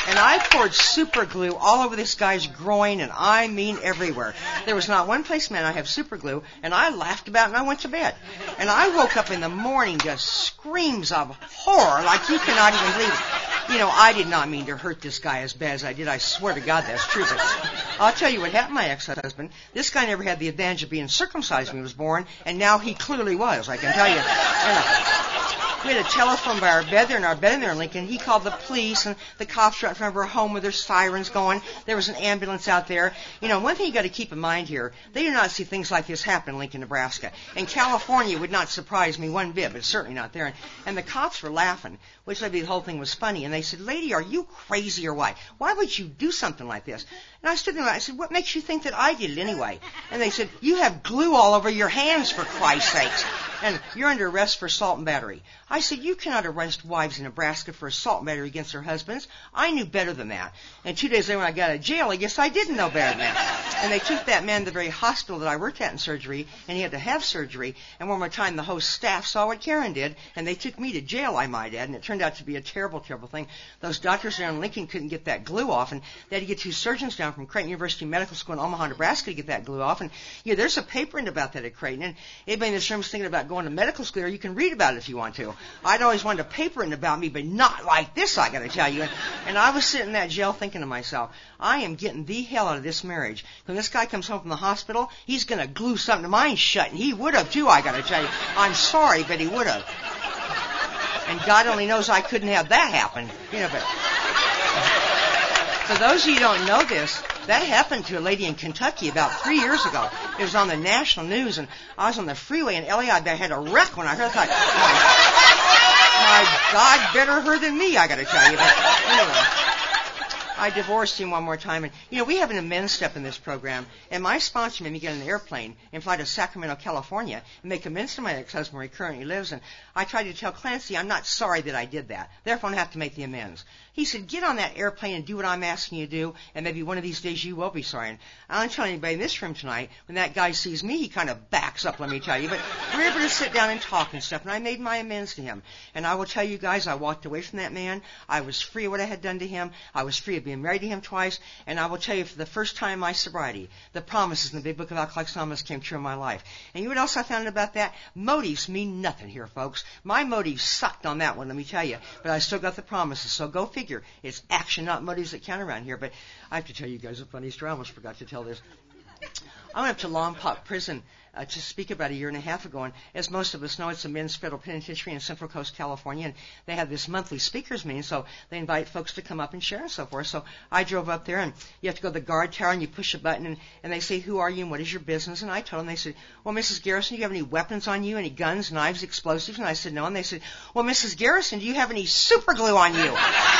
And I poured super glue all over this guy's groin, and I mean everywhere. There was not one place, man, I have super glue, and I laughed about it, and I went to bed. And I woke up in the morning just screams of horror like you cannot even believe it. You know, I did not mean to hurt this guy as bad as I did. I swear to God that's true. But I'll tell you what happened to my ex-husband. This guy never had the advantage of being circumcised when he was born, and now he clearly was, I can tell you. We had a telephone by our bed there, in our bed in there in Lincoln. He called the police, and the cops were out in front of our home with their sirens going. There was an ambulance out there. You know, one thing you got to keep in mind here, they do not see things like this happen in Lincoln, Nebraska. And California would not surprise me one bit, but it's certainly not there. And the cops were laughing, which maybe the whole thing was funny. And they said, "Lady, are you crazy or what? Why would you do something like this?" And I stood there and I said, "What makes you think that I did it anyway?" And they said, "You have glue all over your hands, for Christ's sakes. And you're under arrest for assault and battery." I said, "You cannot arrest wives in Nebraska for assault and battery against their husbands." I knew better than that. And 2 days later when I got out of jail, I guess I didn't know better than that. And they took that man to the very hospital that I worked at in surgery, and he had to have surgery. And one more time, the whole staff saw what Karen did, and they took me to jail, I might add. And it turned out to be a terrible, terrible thing. Those doctors there in Lincoln couldn't get that glue off, and they had to get 2 surgeons down from Creighton University Medical School in Omaha, Nebraska to get that glue off. And yeah, there's a paper in about that at Creighton. And anybody in this room is thinking about going to medical school, or you can read about it if you want to. I'd always wanted a paper written about me, but not like this, I got to tell you. And I was sitting in that jail thinking to myself, I am getting the hell out of this marriage. When this guy comes home from the hospital, he's going to glue something to mine shut, and he would have too, I got to tell you. I'm sorry, but he would have. And God only knows I couldn't have that happen. You know, but for those of you who don't know this, that happened to a lady in Kentucky about 3 years ago. It was on the national news, and I was on the freeway in LA. I had a wreck when I heard that. My God, better her than me, I got to tell you. But anyway, I divorced him one more time. And, you know, we have an amends step in this program, and my sponsor made me get on an airplane and fly to Sacramento, California, and make amends to my ex-husband where he currently lives. And I tried to tell Clancy, I'm not sorry that I did that. Therefore, I have to make the amends. He said, get on that airplane and do what I'm asking you to do, and maybe one of these days you will be sorry. And I don't tell anybody in this room tonight, when that guy sees me, he kind of backs up, let me tell you. But we're able to sit down and talk and stuff, and I made my amends to him. And I will tell you guys, I walked away from that man. I was free of what I had done to him. I was free of being married to him twice. And I will tell you, for the first time in my sobriety, the promises in the Big Book of Alcoholics Anonymous came true in my life. And you know what else I found about that? Motives mean nothing here, folks. My motives sucked on that one, let me tell you. But I still got the promises, so go figure. It's action, not motives, that count around here. But I have to tell you guys a funny story. I almost forgot to tell this. I went up to Lompoc Prison to speak about a year and a half ago, and as most of us know, it's a men's federal penitentiary in Central Coast, California, and they have this monthly speakers meeting, so they invite folks to come up and share and so forth. So I drove up there, and you have to go to the guard tower, and you push a button, and they say, who are you, and what is your business? And I told them, they said, well, Mrs. Garrison, do you have any weapons on you, any guns, knives, explosives? And I said, no. And they said, well, Mrs. Garrison, do you have any super glue on you?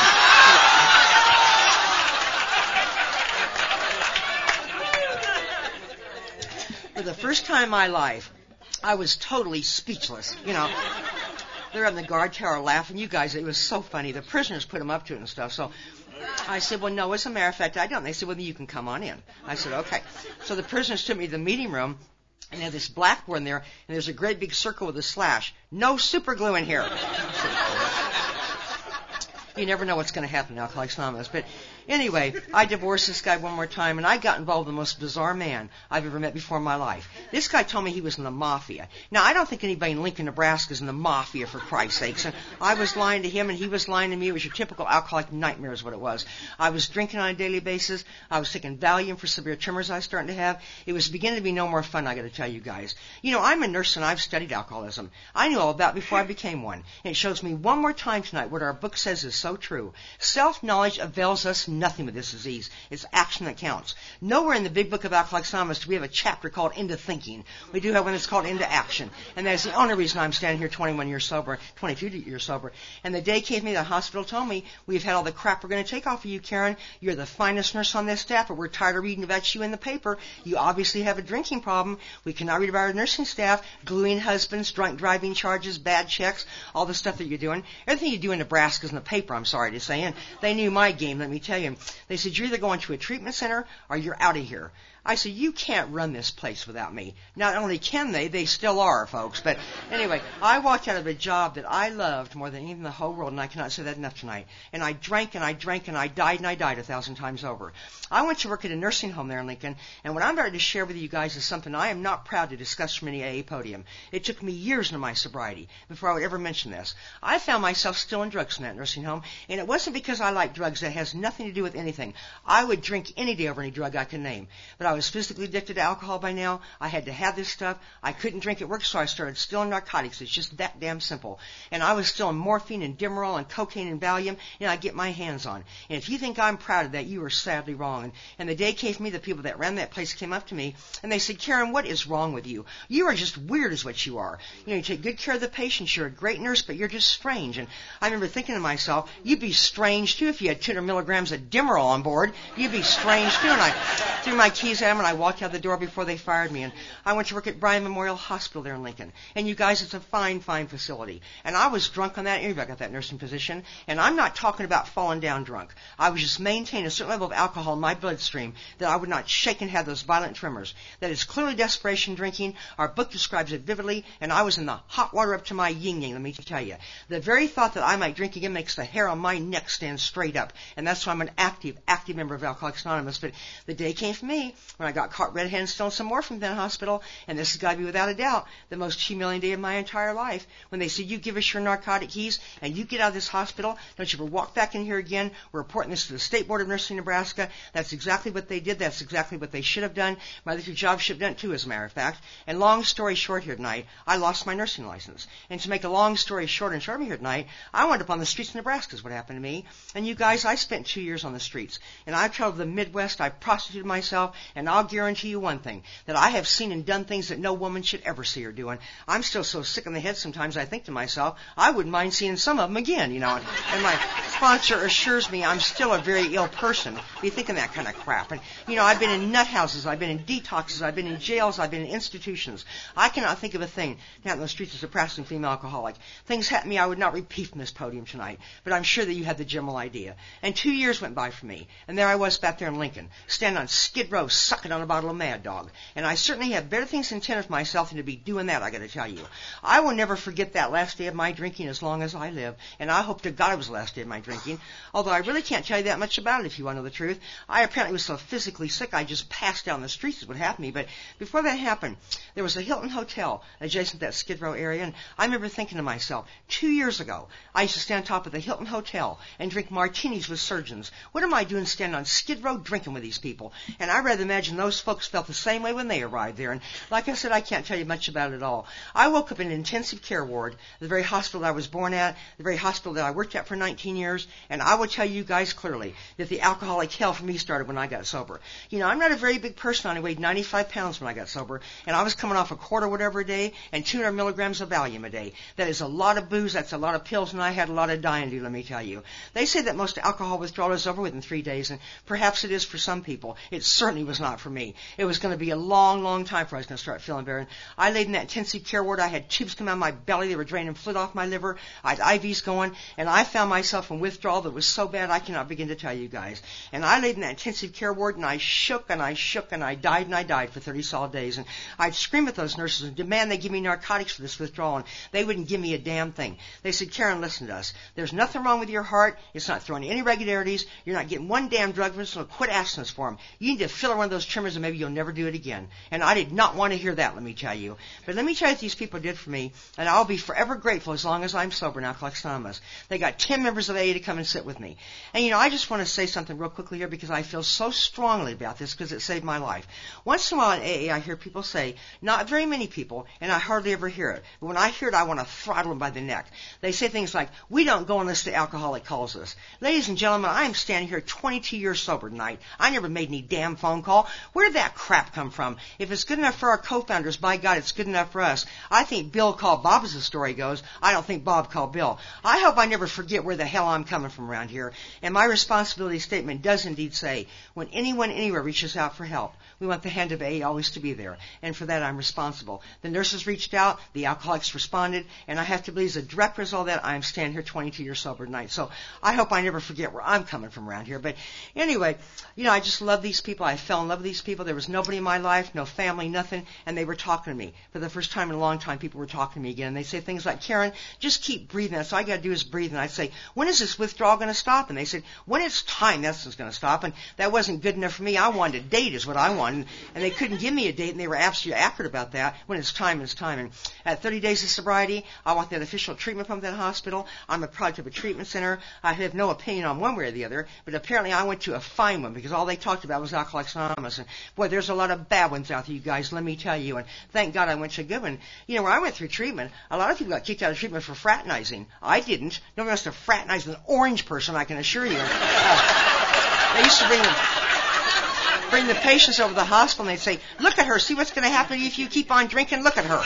For the first time in my life, I was totally speechless, you know. They're in the guard tower laughing. You guys, it was so funny. The prisoners put them up to it and stuff. So I said, well, no, as a matter of fact, I don't. And they said, well, then you can come on in. I said, okay. So the prisoners took me to the meeting room, and they had this blackboard in there, and there's a great big circle with a slash. No super glue in here. You never know what's going to happen in Alcoholics Anonymous. But anyway, I divorced this guy one more time, and I got involved with the most bizarre man I've ever met before in my life. This guy told me he was in the mafia. Now, I don't think anybody in Lincoln, Nebraska is in the mafia, for Christ's sakes. And I was lying to him, and he was lying to me. It was your typical alcoholic nightmare is what it was. I was drinking on a daily basis. I was taking Valium for severe tremors I was starting to have. It was beginning to be no more fun, I got to tell you guys. You know, I'm a nurse, and I've studied alcoholism. I knew all about it before I became one. And it shows me one more time tonight what our book says is so true. Self-knowledge avails us nothing with this disease. It's action that counts. Nowhere in the Big Book of Alcoholics Anonymous do we have a chapter called Into Thinking. We do have one that's called Into Action. And that's the only reason I'm standing here 21 years sober, 22 years sober. And the day came to me, the hospital told me, we've had all the crap we're going to take off of you, Karen. You're the finest nurse on this staff, but we're tired of reading about you in the paper. You obviously have a drinking problem. We cannot read about our nursing staff, gluing husbands, drunk driving charges, bad checks, all the stuff that you're doing. Everything you do in Nebraska is in the paper, I'm sorry to say. And they knew my game, let me tell you. They said, you're either going to a treatment center or you're out of here. I said, you can't run this place without me. Not only can they still are, folks. But anyway, I walked out of a job that I loved more than anything in the whole world, and I cannot say that enough tonight. And I drank and I drank and I died 1,000 times over. I went to work at a nursing home there in Lincoln, and what I'm about to share with you guys is something I am not proud to discuss from any AA podium. It took me years into my sobriety before I would ever mention this. I found myself still in drugs in that nursing home, and it wasn't because I liked drugs. That has nothing to do with anything. I would drink any day over any drug I could name. But I was physically addicted to alcohol by now. I had to have this stuff. I couldn't drink at work, so I started stealing narcotics. It's just that damn simple. And I was stealing morphine and Demerol and cocaine and Valium, and I get my hands on. And if you think I'm proud of that, you are sadly wrong. And the day came for me, the people that ran that place came up to me, and they said, Karen, what is wrong with you? You are just weird is what you are. You take good care of the patients. You're a great nurse, but you're just strange. And I remember thinking to myself, you'd be strange, too, if you had 200 milligrams of Demerol on board. You'd be strange, too. And I threw my keys at them, and I walked out the door before they fired me. And I went to work at Bryan Memorial Hospital there in Lincoln. And you guys, it's a fine, fine facility. And I was drunk on that interview. I got that nursing position. And I'm not talking about falling down drunk. I was just maintaining a certain level of alcohol in my bloodstream that I would not shake and have those violent tremors. That is clearly desperation drinking. Our book describes it vividly. And I was in the hot water up to my yin-yang, let me tell you. The very thought that I might drink again makes the hair on my neck stand straight up. And that's why I'm an active member of Alcoholics Anonymous. But the day came for me when I got caught red-handed stealing some more from that hospital. And this has got to be, without a doubt, the most humiliating day of my entire life. When they said, you give us your narcotic keys and you get out of this hospital, don't you ever walk back in here again. We're reporting this to the State Board of Nursing Nebraska. That's exactly what they did. That's exactly what they should have done. My other job should have done it too, as a matter of fact. And long story short here tonight, I lost my nursing license. And to make a long story short and short here tonight, I wound up on the streets of Nebraska is what happened to me. And you guys, I spent 2 years on the streets. And I've traveled the Midwest. I've prostituted myself. And I'll guarantee you one thing, that I have seen and done things that no woman should ever see her doing. I'm still so sick in the head sometimes I think to myself, I wouldn't mind seeing some of them again, you know. And my sponsor assures me I'm still a very ill person to be thinking that kind of crap. And, you know, I've been in nut houses. I've been in detoxes. I've been in jails. I've been in institutions. I cannot think of a thing down in the streets as a practicing female alcoholic. Things happened to me I would not repeat from this podium tonight, but I'm sure that you had the general idea. And 2 years went by for me, and there I was back there in Lincoln, standing on Skid Row, sucking on a bottle of Mad Dog. And I certainly have better things intended for myself than to be doing that, I got to tell you. I will never forget that last day of my drinking as long as I live, and I hope to God it was the last day of my drinking, although I really can't tell you that much about it if you want to know the truth. I apparently was so physically sick I just passed out in the streets is what happened to me. But before that happened, there was a Hilton Hotel adjacent to that Skid Row area, and I remember thinking to myself, 2 years ago, I used to stand on top of the Hilton Hotel and drink martinis with surgeons. What am I doing standing on Skid Row drinking with these people? And I rather imagine those folks felt the same way when they arrived there. And like I said, I can't tell you much about it at all. I woke up in an intensive care ward, the very hospital that I was born at, the very hospital that I worked at for 19 years, and I will tell you guys clearly that the alcoholic hell for me started when I got sober. You know, I'm not a very big person. I weighed 95 pounds when I got sober, and I was coming off a quart or whatever a day and 200 milligrams of Valium a day. That is a lot of booze. That's a lot of pills, and I had a lot of dying to do, let me tell you. They say that most alcohol withdrawal is over within 3 days, and perhaps it is for some people. It certainly was not for me. It was going to be a long, long time before I was going to start feeling better. And I laid in that intensive care ward. I had tubes come out of my belly. They were draining fluid off my liver. I had IVs going, and I found myself in withdrawal that was so bad I cannot begin to tell you guys. And I laid in that intensive care ward, and I shook, and I shook, and I died for 30 solid days. And I'd scream at those nurses and demand they give me narcotics for this withdrawal, and they wouldn't give me a damn thing. They said, Karen, listen to us. There's nothing wrong with your heart. It's not throwing any irregularities. You're not getting one damn drug from us, so quit asking us for them. You need to fill her one of those trimmers, and maybe you'll never do it again. And I did not want to hear that, let me tell you. But let me tell you what these people did for me, and I'll be forever grateful as long as I'm sober in Alcoholics Anonymous. They got 10 members of AA to come and sit with me. And, you know, I just want to say something real quickly here because I feel so strongly about this because it saved my life. Once in a while in AA, I hear people say, not very many people, and I hardly ever hear it, but when I hear it, I want to throttle them by the neck. They say things like, we don't go unless the alcoholic calls us. Ladies and gentlemen, I am standing here 22 years sober tonight. I never made any damn phone call. Where did that crap come from? If it's good enough for our co-founders, by God, it's good enough for us. I think Bill called Bob, as the story goes. I don't think Bob called Bill. I hope I never forget where the hell I'm coming from around here. And my responsibility statement does indeed say, when anyone anywhere reaches out for help, we want the hand of AA always to be there. And for that, I'm responsible. The nurses reached out, the alcoholics responded, and I have to believe as a direct result of that, I'm standing here 22 years sober tonight. So I hope I never forget where I'm coming from around here. But anyway, you know, I just love these people. I fell in love love these people. There was nobody in my life, no family, nothing, and they were talking to me. For the first time in a long time, people were talking to me again. And they say things like, Karen, just keep breathing. That's all you got to do is breathe. And I'd say, when is this withdrawal going to stop? And they said, when it's time, that's what's going to stop. And that wasn't good enough for me. I wanted a date is what I wanted. And they couldn't give me a date, and they were absolutely accurate about that. When it's time, it's time. And at 30 days of sobriety, I want that official treatment from that hospital. I'm a product of a treatment center. I have no opinion on one way or the other, but apparently I went to a fine one because all they talked about was Alcoholics Anonymous. And boy, there's a lot of bad ones out there, you guys, let me tell you. And thank God I went to a good one. You know, when I went through treatment, a lot of people got kicked out of treatment for fraternizing. I didn't. Nobody wants to fraternize with an orange person, I can assure you. They used to bring the patients over to the hospital, and they'd say, look at her, see what's going to happen if you keep on drinking, look at her.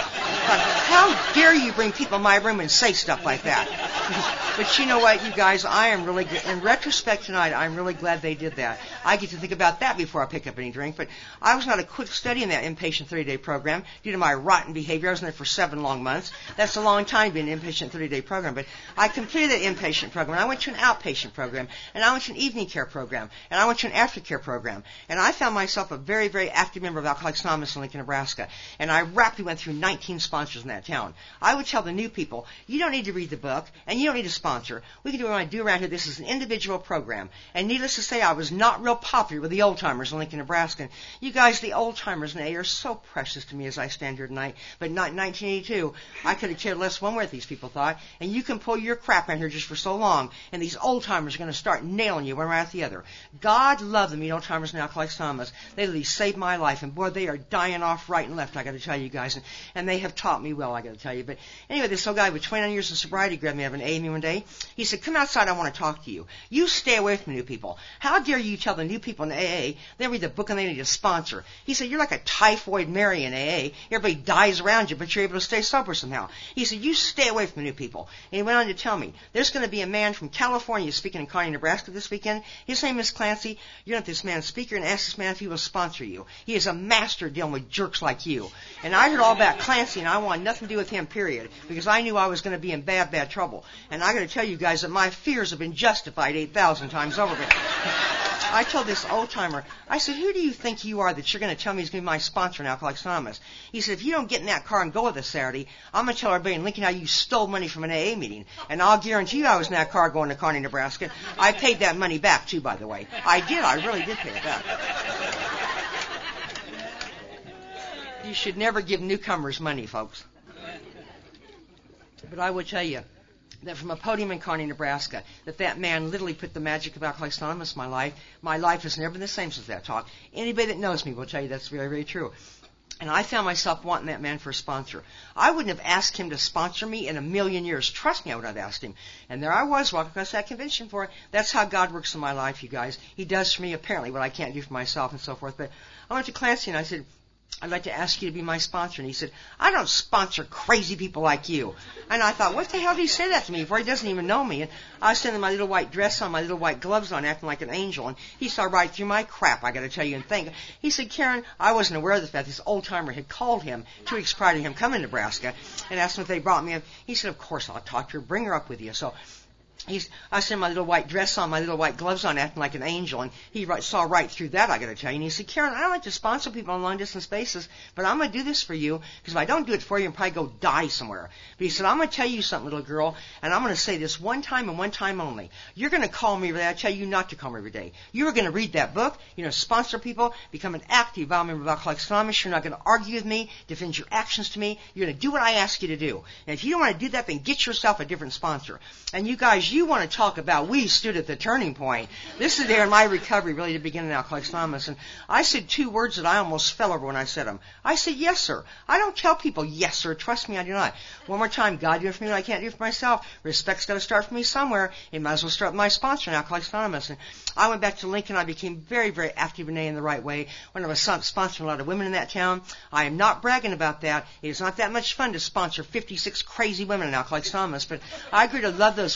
How dare you bring people in my room and say stuff like that? But you know what, you guys, I am really, in retrospect tonight, I'm really glad they did that. I get to think about that before I pick up any drink, but I was not a quick study in that inpatient 30-day program due to my rotten behavior. I was in there for 7 long months. That's a long time to be in an inpatient 30-day program, but I completed that inpatient program, and I went to an outpatient program, and I went to an evening care program, and I went to an aftercare program, and I found myself a very, very active member of Alcoholics Anonymous in Lincoln, Nebraska, and I rapidly went through 19 sponsors in that town. I would tell the new people, you don't need to read the book, and you don't need a sponsor. We can do what I do around here. This is an individual program. And needless to say, I was not real popular with the old-timers in Lincoln, Nebraska. And you guys, the old-timers in AA are so precious to me as I stand here tonight. But not in 1982. I could have cared less one way what these people thought. And you can pull your crap around here just for so long, and these old-timers are going to start nailing you one right after the other. God love them, you old-timers in Alcoholics Anonymous. They literally saved my life. And boy, they are dying off right and left, I got to tell you guys. And they have taught me well, I got to tell you. But anyway, this old guy with 29 years of sobriety grabbed me up and AA me one day. He said, come outside, I want to talk to you. You stay away from new people. How dare you tell the new people in AA they read the book and they need a sponsor? He said, you're like a typhoid Mary in AA. Everybody dies around you, but you're able to stay sober somehow. He said, you stay away from new people. And he went on to tell me, there's going to be a man from California speaking in Kearney, Nebraska this weekend. His name is Clancy. You're going to have this man speaker and ask this man if he will sponsor you. He is a master dealing with jerks like you. And I heard all about Clancy, and I wanted nothing to do with him, period, because I knew I was going to be in bad, bad trouble. And I got to tell you guys that my fears have been justified 8,000 times over. I told this old-timer, I said, who do you think you are that you're going to tell me he's going to be my sponsor in Alcoholics Anonymous? He said, if you don't get in that car and go with us Saturday, I'm going to tell everybody in Lincoln how you stole money from an AA meeting. And I'll guarantee you I was in that car going to Kearney, Nebraska. I paid that money back, too, by the way. I did. I really did pay it back. You should never give newcomers money, folks. But I will tell you that from a podium in Kearney, Nebraska, that man literally put the magic of Alcoholics Anonymous in my life. My life has never been the same since that talk. Anybody that knows me will tell you that's very, very true. And I found myself wanting that man for a sponsor. I wouldn't have asked him to sponsor me in a million years. Trust me, I would have asked him. And there I was, walking across that convention for it. That's how God works in my life, you guys. He does for me, apparently, what I can't do for myself and so forth. But I went to Clancy and I said, I'd like to ask you to be my sponsor. And he said, I don't sponsor crazy people like you. And I thought, what the hell did he say that to me for? He doesn't even know me. And I was standing in my little white dress on, my little white gloves on, acting like an angel. And he saw right through my crap, I got to tell you, and think. He said, Karen, I wasn't aware of the fact this old-timer had called him 2 weeks prior to him coming to Nebraska and asked him if they brought me up. He said, of course I'll talk to her. Bring her up with you. So I was in my little white dress on, my little white gloves on, acting like an angel, and he saw right through that, I got to tell you. And he said, Karen, I don't like to sponsor people on long-distance basis, but I'm going to do this for you, because if I don't do it for you, I'll probably go die somewhere. But he said, I'm going to tell you something, little girl, and I'm going to say this one time and one time only. You're going to call me every day. I tell you not to call me every day. You're going to read that book, you're going to sponsor people, become an active member of Alcoholics Anonymous. You're not going to argue with me, defend your actions to me. You're going to do what I ask you to do. And if you don't want to do that, then get yourself a different sponsor. And you guys, you want to talk about we stood at the turning point. This is there in my recovery, really, to begin in Alcoholics Anonymous. And I said 2 words that I almost fell over when I said them. I said, yes, sir. I don't tell people, yes, sir. Trust me, I do not. One more time, God do it for me what I can't do for myself. Respect's got to start for me somewhere. It might as well start with my sponsor in Alcoholics Anonymous. And I went back to Lincoln. I became very, very active in the right way when I was sponsoring a lot of women in that town. I am not bragging about that. It is not that much fun to sponsor 56 crazy women in Alcoholics Anonymous, but I grew to love those women very,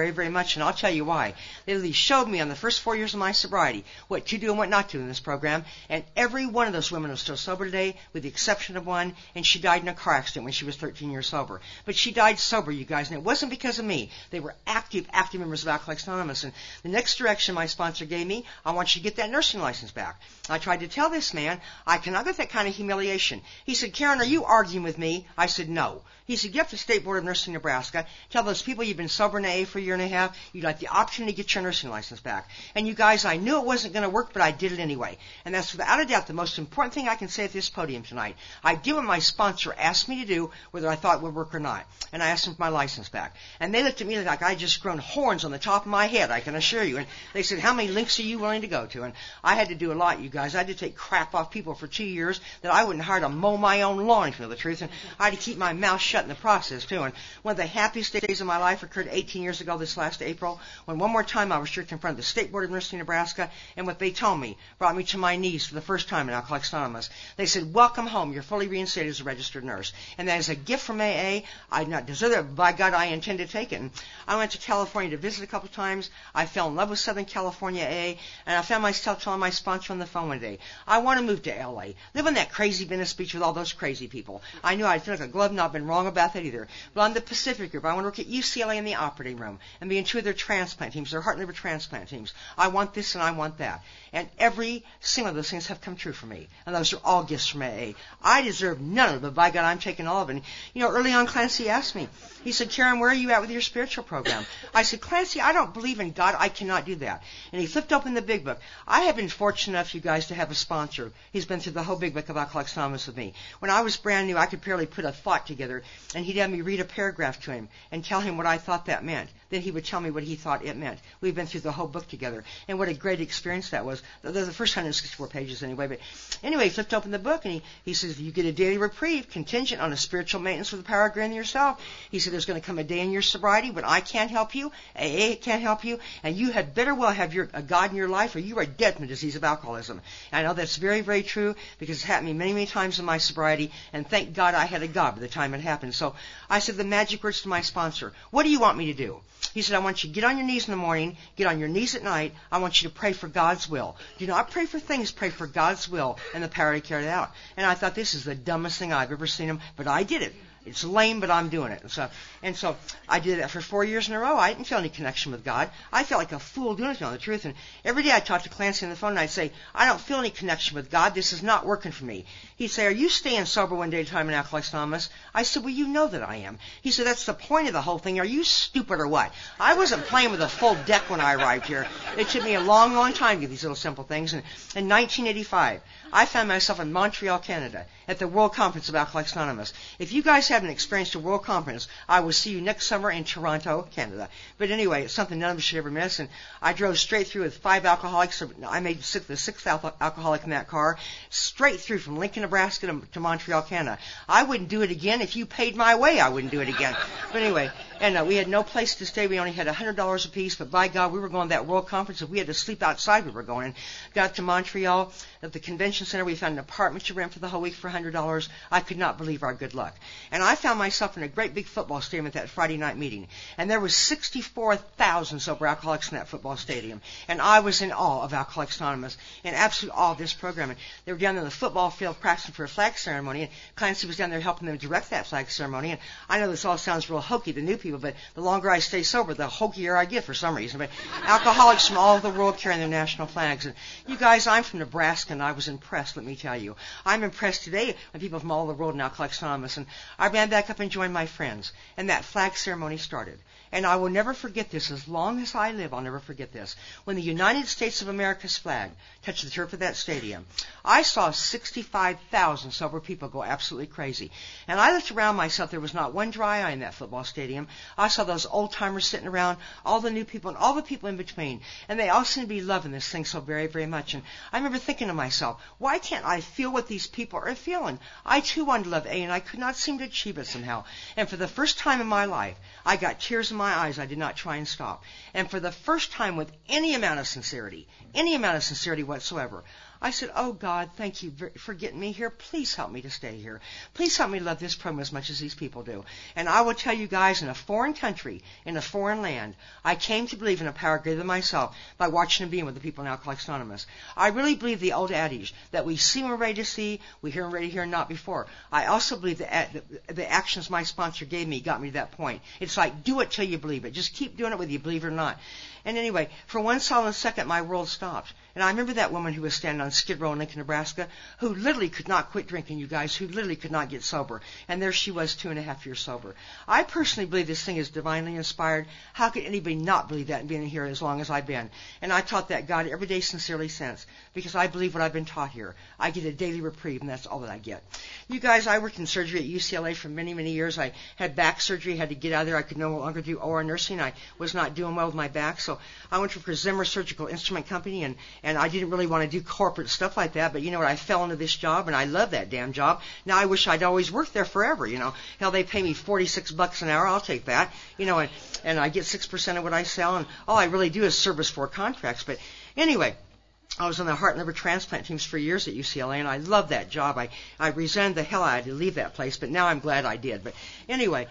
very, very much, and I'll tell you why. They really showed me on the first 4 years of my sobriety what to do and what not to do in this program, and every one of those women is still sober today, with the exception of one, and she died in a car accident when she was 13 years sober. But she died sober, you guys, and it wasn't because of me. They were active members of Alcoholics Anonymous, and the next direction my sponsor gave me, I want you to get that nursing license back. I tried to tell this man, I cannot get that kind of humiliation. He said, Karen, are you arguing with me? I said, no. He said, get up to the State Board of Nursing Nebraska, tell those people you've been sober in AA for a year and a half, you'd like the opportunity to get your nursing license back. And you guys, I knew it wasn't going to work, but I did it anyway. And that's without a doubt the most important thing I can say at this podium tonight. I did what my sponsor asked me to do, whether I thought it would work or not. And I asked him for my license back. And they looked at me like I had just grown horns on the top of my head, I can assure you. And they said, how many links are you willing to go to? And I had to do a lot, you guys. I had to take crap off people for 2 years that I wouldn't hire to mow my own lawn, to tell the truth. And I had to keep my mouth shut in the process, too. And one of the happiest days of my life occurred 18 years ago this last April, when one more time I was sure to confront the State Board of Nursing Nebraska, and what they told me brought me to my knees for the first time in Alcoholics Anonymous. They said, welcome home. You're fully reinstated as a registered nurse. And that is a gift from AA. I did not deserve it, but by God, I intend to take it. And I went to California to visit a couple of times. I fell in love with Southern California AA, and I found myself telling my sponsor on the phone one day, I want to move to LA. Live on that crazy Venice Beach with all those crazy people. I knew I'd feel like a glove, not been wrong about that either. But on the Pacific Group, I want to work at UCLA in the operating room and be in 2 of their transplant teams, their heart and liver transplant teams. I want this and I want that. And every single of those things have come true for me. And those are all gifts from AA. I deserve none of it, but by God, I'm taking all of it. And, you know, early on, Clancy asked me, he said, Karen, where are you at with your spiritual program? I said, Clancy, I don't believe in God. I cannot do that. And he flipped open the big book. I have been fortunate enough, you guys, to have a sponsor. He's been through the whole big book of Alcoholics Anonymous with me. When I was brand new, I could barely put a thought together, and he'd have me read a paragraph to him and tell him what I thought that meant. Then he would tell me what he thought it meant. We've been through the whole book together, and what a great experience that was. The first 164 pages anyway. But anyway, he flipped open the book, and he says, you get a daily reprieve contingent on a spiritual maintenance with the power of greater than yourself. He said, there's going to come a day in your sobriety when I can't help you, AA can't help you, and you had better well have a God in your life, or you are dead from the disease of alcoholism. And I know that's very, very true, because it's happened to me many, many times in my sobriety, and thank God I had a God by the time it happened. So I said the magic words to my sponsor, what do you want me to do? He said, I want you to get on your knees in the morning, get on your knees at night. I want you to pray for God's will. Do not pray for things, pray for God's will and the power to carry it out. And I thought, this is the dumbest thing I've ever seen him, but I did it. It's lame, but I'm doing it. And so I did that for 4 years in a row. I didn't feel any connection with God. I felt like a fool doing it, to tell the truth. And every day I'd talk to Clancy on the phone, and I'd say, I don't feel any connection with God. This is not working for me. He'd say, are you staying sober one day at a time in Alcoholics Anonymous? I said, well, you know that I am. He said, that's the point of the whole thing. Are you stupid or what? I wasn't playing with a full deck when I arrived here. It took me a long, long time to get these little simple things. And in 1985, I found myself in Montreal, Canada, at the World Conference of Alcoholics Anonymous. If you guys haven't experienced a World Conference, I will see you next summer in Toronto, Canada. But anyway, it's something none of us should ever miss. And I drove straight through with 5 alcoholics. I made the sixth alcoholic in that car, straight through from Lincoln, Nebraska to Montreal, Canada. I wouldn't do it again. If you paid my way, I wouldn't do it again. But anyway, and we had no place to stay. We only had $100 apiece. But by God, we were going to that World Conference. If we had to sleep outside, we were going. And got to Montreal at the convention center. We found an apartment to rent for the whole week for $100. I could not believe our good luck. And I found myself in a great big football stadium at that Friday night meeting. And there was 64,000 sober alcoholics in that football stadium. And I was in awe of Alcoholics Anonymous, in absolute awe of this program. And they were down there in the football field practicing for a flag ceremony. And Clancy was down there helping them direct that flag ceremony. And I know this all sounds real hokey to new people, but the longer I stay sober, the hokier I get for some reason. But alcoholics from all over the world carrying their national flags. And you guys, I'm from Nebraska, and I was impressed, let me tell you. I'm impressed today when people from all over the world in Alcoholics Anonymous. And I ran back up and joined my friends. And that flag ceremony started. And I will never forget this. As long as I live, I'll never forget this. When the United States of America's flag touched the turf of that stadium, I saw 65,000 sober people go absolutely crazy. And I looked around myself. There was not one dry eye in that football stadium. I saw those old-timers sitting around, all the new people, and all the people in between. And they all seemed to be loving this thing so very, very much. And I remember thinking to myself, why can't I feel what these people are feeling? I, too, wanted to love A, and I could not seem to achieve it somehow. And for the first time in my life, I got tears in my eyes. I did not try and stop. And for the first time, with any amount of sincerity whatsoever, I said, oh, God, thank you for getting me here. Please help me to stay here. Please help me love this program as much as these people do. And I will tell you guys, in a foreign country, in a foreign land, I came to believe in a power greater than myself by watching and being with the people in Alcoholics Anonymous. I really believe the old adage that we see when we're ready to see, we hear when we're ready to hear, not before. I also believe that the actions my sponsor gave me got me to that point. It's like, do it till you believe it. Just keep doing it whether you believe it or not. And anyway, for one solid second, my world stopped. And I remember that woman who was standing on Skid Row in Lincoln, Nebraska, who literally could not quit drinking, you guys, who literally could not get sober. And there she was, 2.5 years sober. I personally believe this thing is divinely inspired. How could anybody not believe that and being here as long as I've been? And I taught that God every day sincerely since, because I believe what I've been taught here. I get a daily reprieve, and that's all that I get. You guys, I worked in surgery at UCLA for many, many years. I had back surgery, had to get out of there. I could no longer do OR nursing. I was not doing well with my back, so I went to for Zimmer Surgical Instrument Company, and I didn't really want to do corporate stuff like that, but you know what, I fell into this job, and I love that damn job. Now I wish I'd always worked there forever, you know. Hell, they pay me $46 an hour, I'll take that, you know, and I get 6% of what I sell, and all I really do is service for contracts. But anyway, I was on the heart and liver transplant teams for years at UCLA, and I loved that job. I resented the hell out of to leave that place, but now I'm glad I did. But anyway,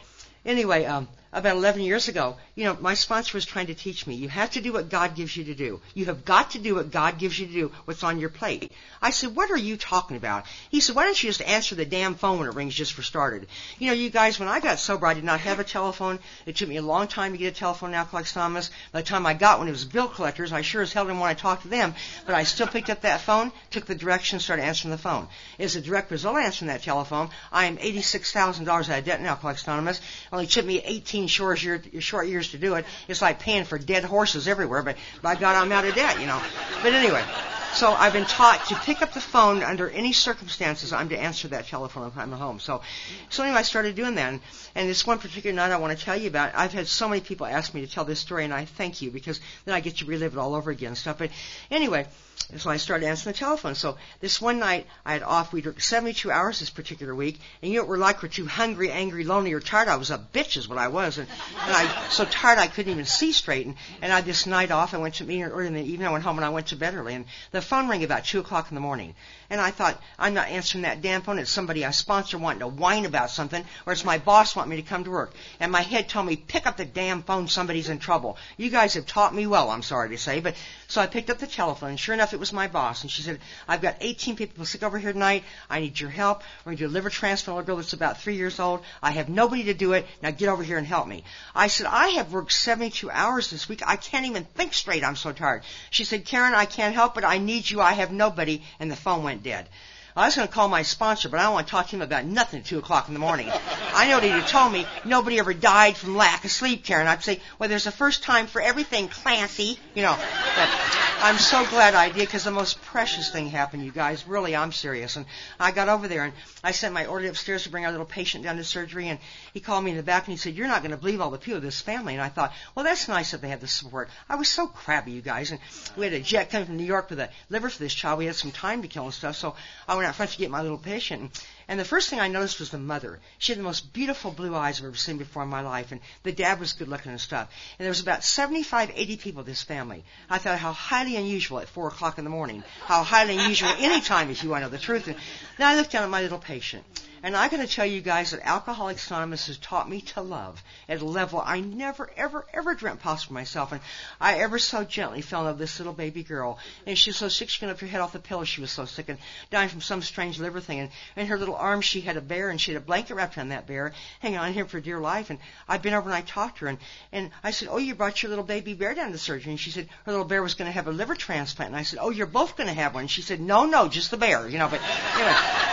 about 11 years ago, you know, my sponsor was trying to teach me, you have to do what God gives you to do. You have got to do what God gives you to do, what's on your plate. I said, what are you talking about? He said, why don't you just answer the damn phone when it rings just for started? You know, you guys, when I got sober, I did not have a telephone. It took me a long time to get a telephone in Alcoholics Anonymous. By the time I got one, it was bill collectors. I sure as hell didn't want to talk to them, but I still picked up that phone, took the directions, started answering the phone. As a direct result of answering that telephone, I am $86,000 out of debt in Alcoholics Anonymous. Only took me 18 short years to do it. It's like paying for dead horses everywhere, but by God, I'm out of debt, you know. But anyway, so I've been taught to pick up the phone under any circumstances. I'm to answer that telephone if I'm at home. So anyway, I started doing that. And this one particular night I want to tell you about, I've had so many people ask me to tell this story, and I thank you, because then I get to relive it all over again and stuff. But anyway, so I started answering the telephone. So this one night I had off. We'd worked 72 hours this particular week. And you know what we're like? We're too hungry, angry, lonely, or tired. I was a bitch is what I was. And I so tired I couldn't even see straight. And I had this night off. I went to meet her early in the evening. I went home and I went to bed early. And the phone rang about 2 o'clock in the morning. And I thought, I'm not answering that damn phone. It's somebody I sponsor wanting to whine about something, or it's my boss wanting me to come to work. And my head told me, pick up the damn phone. Somebody's in trouble. You guys have taught me well, I'm sorry to say. But so I picked up the telephone, and sure enough, it was my boss. And she said, I've got 18 people sick over here tonight. I need your help. We're going to do a liver transplant on a girl that's about 3 years old. I have nobody to do it. Now get over here and help me. I said, I have worked 72 hours this week. I can't even think straight. I'm so tired. She said, Karen, I can't help it. I need you. I have nobody. And the phone went dead. I was going to call my sponsor, but I don't want to talk to him about nothing at 2 o'clock in the morning. I know that he told me nobody ever died from lack of sleep, Karen. I'd say, well, there's a first time for everything, Clancy. You know, but I'm so glad I did, because the most precious thing happened, you guys. Really, I'm serious. And I got over there, and I sent my orderly upstairs to bring our little patient down to surgery, and he called me in the back, and he said, you're not going to believe all the people of this family. And I thought, well, that's nice that they have the support. I was so crabby, you guys. And we had a jet coming from New York with a liver for this child. We had some time to kill and stuff, so I went out front to get my little patient. And the first thing I noticed was the mother. She had the most beautiful blue eyes I've ever seen before in my life, and the dad was good looking and stuff. And there was about 75, 80 people in this family. I thought, how highly unusual at 4 o'clock in the morning. How highly unusual any time, if you want to know the truth. And then I looked down at my little patient. And I'm going to tell you guys that Alcoholics Anonymous has taught me to love at a level I never, ever, ever dreamt possible myself. And I ever so gently fell in love with this little baby girl. And she was so sick, she couldn't lift her head off the pillow. She was so sick and dying from some strange liver thing. And in her little arms, she had a bear, and she had a blanket wrapped around that bear, hanging on him for dear life. And I'd been over and I talked to her. And I said, oh, you brought your little baby bear down to surgery. And she said her little bear was going to have a liver transplant. And I said, oh, you're both going to have one. And she said, no, just the bear. You know, but anyway.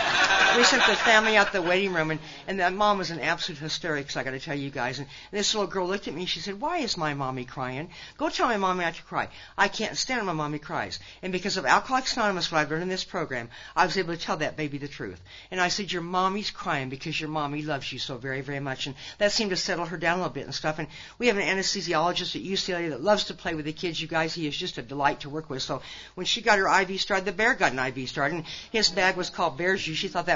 We sent the family out the waiting room, and that mom was in absolute hysterics, I got to tell you guys. And this little girl looked at me, and she said, why is my mommy crying? Go tell my mommy not to cry. I can't stand when my mommy cries. And because of Alcoholics Anonymous, what I've learned in this program, I was able to tell that baby the truth. And I said, your mommy's crying because your mommy loves you so very, very much. And that seemed to settle her down a little bit and stuff. And we have an anesthesiologist at UCLA that loves to play with the kids, you guys. He is just a delight to work with. So when she got her IV started, the bear got an IV started, and his bag was called Bear's Juice. She thought that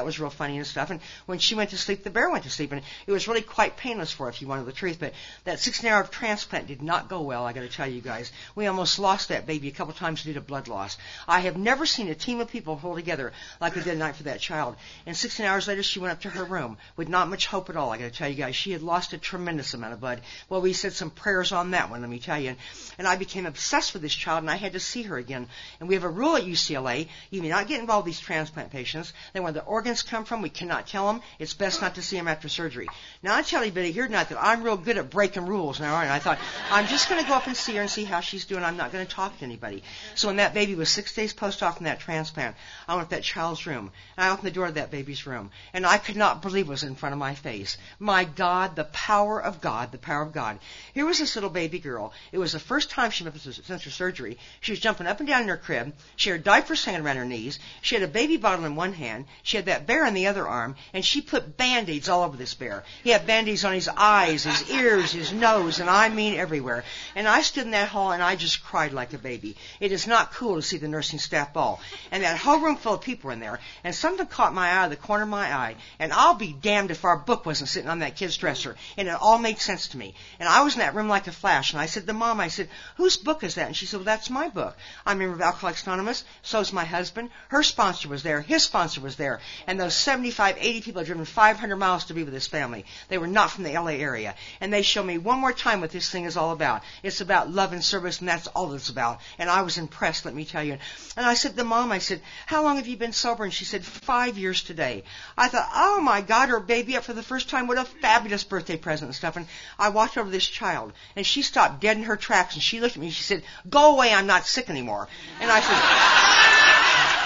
was real funny and stuff. And when she went to sleep, the bear went to sleep. And it was really quite painless for her, if you wanted the truth. But that 16-hour transplant did not go well, I got to tell you guys. We almost lost that baby a couple times due to blood loss. I have never seen a team of people hold together like we did tonight for that child. And 16 hours later, she went up to her room with not much hope at all, I got to tell you guys. She had lost a tremendous amount of blood. Well, we said some prayers on that one, let me tell you. And I became obsessed with this child, and I had to see her again. And we have a rule at UCLA, you may not get involved with these transplant patients. Then where the organs come from, we cannot tell them. It's best not to see them after surgery. Now, I tell everybody here tonight that I'm real good at breaking rules now, aren't I? I thought, I'm just going to go up and see her and see how she's doing. I'm not going to talk to anybody. So when that baby was 6 days post-op from that transplant, I went to that child's room, and I opened the door to that baby's room, and I could not believe it was in front of my face. My God, the power of God, the power of God. Here was this little baby girl. It was the first time she went since her surgery. She was jumping up and down in her crib. She had diapers hanging around her knees. She had a baby bottle in one hand. She had that bear in the other arm, and she put Band-Aids all over this bear. He had Band-Aids on his eyes, his ears, his nose, and I mean everywhere. And I stood in that hall, and I just cried like a baby. It is not cool to see the nursing staff ball. And that whole room full of people in there, and something caught my eye out of the corner of my eye, and I'll be damned if our book wasn't sitting on that kid's dresser. And it all made sense to me. And I was in that room like a flash, and I said to Mom, I said, whose book is that? And she said, well, that's my book. I'm a member of Alcoholics Anonymous. So's my husband. Her sponsor was there. His sponsor was there. And those 75, 80 people had driven 500 miles to be with this family. They were not from the LA area. And they showed me one more time what this thing is all about. It's about love and service, and that's all it's about. And I was impressed, let me tell you. And I said to Mom, I said, how long have you been sober? And she said, 5 years today. I thought, oh my God, her baby up for the first time. What a fabulous birthday present and stuff. And I walked over to this child, and she stopped dead in her tracks, and she looked at me, and she said, go away, I'm not sick anymore. And I said,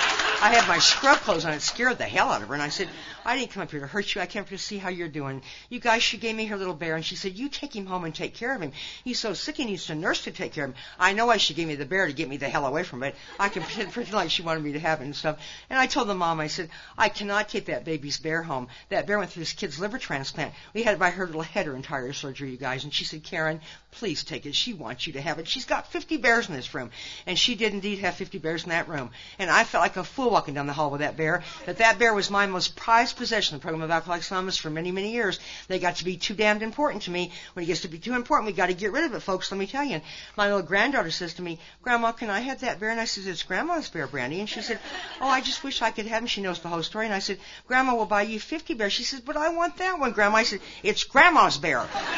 I had my scrub clothes on. It scared the hell out of her. And I said, I didn't come up here to hurt you. I came up here to see how you're doing. You guys, she gave me her little bear, and she said, you take him home and take care of him. He's so sick he needs a nurse to take care of him. I know why she gave me the bear to get me the hell away from it. I can pretend like she wanted me to have it and stuff. And I told the mom, I said, I cannot take that baby's bear home. That bear went through this kid's liver transplant. We had it by her little head her entire surgery, you guys. And she said, Karen, please take it. She wants you to have it. She's got 50 bears in this room. And she did indeed have 50 bears in that room. And I felt like a fool walking down the hall with that bear. That bear was my most prized possession in the program of Alcoholics Anonymous for many, many years. They got to be too damned important to me. When it gets to be too important, we got to get rid of it, folks, let me tell you. And my little granddaughter says to me, Grandma, can I have that bear? And I said, it's Grandma's bear, Brandy. And she said, oh, I just wish I could have him. She knows the whole story. And I said, Grandma will buy you 50 bears. She says, but I want that one, Grandma. I said, it's Grandma's bear.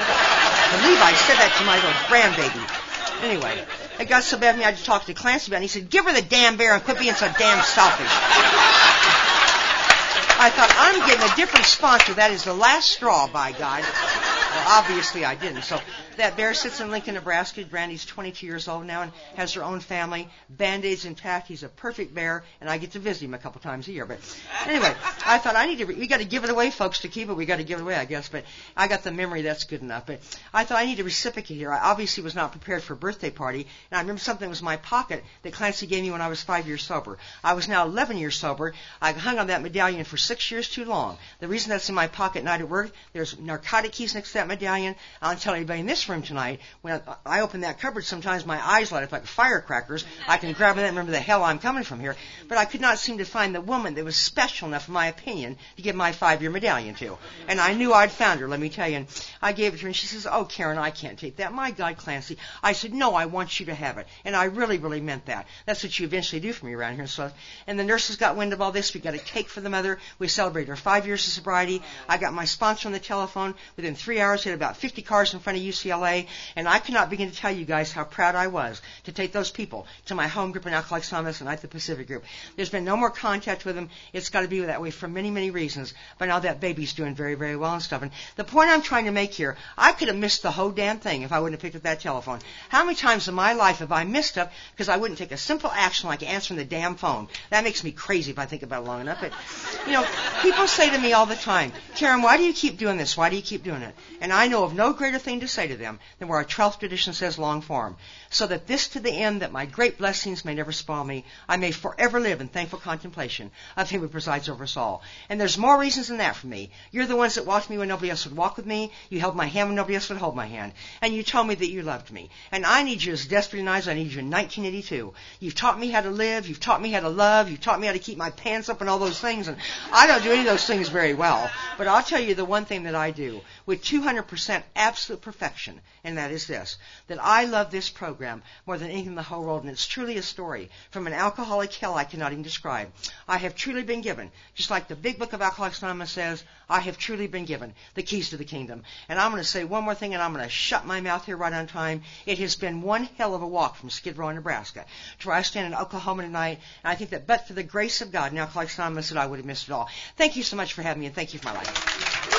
I believe I said that to my little grandbaby. Anyway, it got so bad with me, I just talked to Clancy about it. And he said, give her the damn bear and quit being so damn selfish. I thought, I'm getting a different sponsor. That is the last straw, by God. Well, obviously I didn't. So that bear sits in Lincoln, Nebraska. Brandy's 22 years old now and has her own family. Band-Aids intact. He's a perfect bear, and I get to visit him a couple times a year. But anyway, I thought we got to give it away, folks, to keep it. We got to give it away, I guess. But I got the memory. That's good enough. But I thought I need to reciprocate here. I obviously was not prepared for a birthday party, and I remember something was in my pocket that Clancy gave me when I was 5 years sober. I was now 11 years sober. I hung on that medallion for 6 years too long. The reason that's in my pocket at night at work, there's narcotic keys next to that medallion. I'll tell anybody in this room tonight, when I open that cupboard, sometimes my eyes light up like firecrackers. I can grab that and remember the hell I'm coming from here. But I could not seem to find the woman that was special enough, in my opinion, to give my 5-year medallion to. And I knew I'd found her, let me tell you. And I gave it to her, and she says, oh, Karen, I can't take that. My God, Clancy. I said, no, I want you to have it. And I really, really meant that. That's what you eventually do for me around here. So, and the nurses got wind of all this. We got a cake for the mother. We celebrated her 5 years of sobriety. I got my sponsor on the telephone. Within 3 hours, he had about 50 cars in front of UCLA. And I cannot begin to tell you guys how proud I was to take those people to my home group in Alcoholics Anonymous and at the Pacific group. There's been no more contact with them. It's got to be that way for many, many reasons. But now that baby's doing very, very well and stuff. And the point I'm trying to make here, I could have missed the whole damn thing if I wouldn't have picked up that telephone. How many times in my life have I missed up because I wouldn't take a simple action like answering the damn phone? That makes me crazy if I think about it long enough. But, you know, people say to me all the time, Karen, why do you keep doing this? Why do you keep doing it? And I know of no greater thing to say to them than where our 12th tradition says long form, so that this to the end that my great blessings may never spoil me, I may forever live in thankful contemplation of him who presides over us all. And there's more reasons than that for me. You're the ones that walked me when nobody else would walk with me. You held my hand when nobody else would hold my hand. And you told me that you loved me. And I need you as desperately as I need you in 1982. You've taught me how to live. You've taught me how to love. You've taught me how to keep my pants up and all those things. And I don't do any of those things very well. But I'll tell you the one thing that I do with 200% absolute perfection, and that is this, that I love this program more than anything in the whole world. And it's truly a story from an alcoholic hell I cannot even describe. I have truly been given, just like the big book of Alcoholics Anonymous says, I have truly been given the keys to the kingdom. And I'm going to say one more thing, and I'm going to shut my mouth here right on time. It has been one hell of a walk from Skid Row, Nebraska, to where I stand in Oklahoma tonight. And I think that but for the grace of God in Alcoholics Anonymous that I would have missed it all. Thank you so much for having me, and thank you for my life.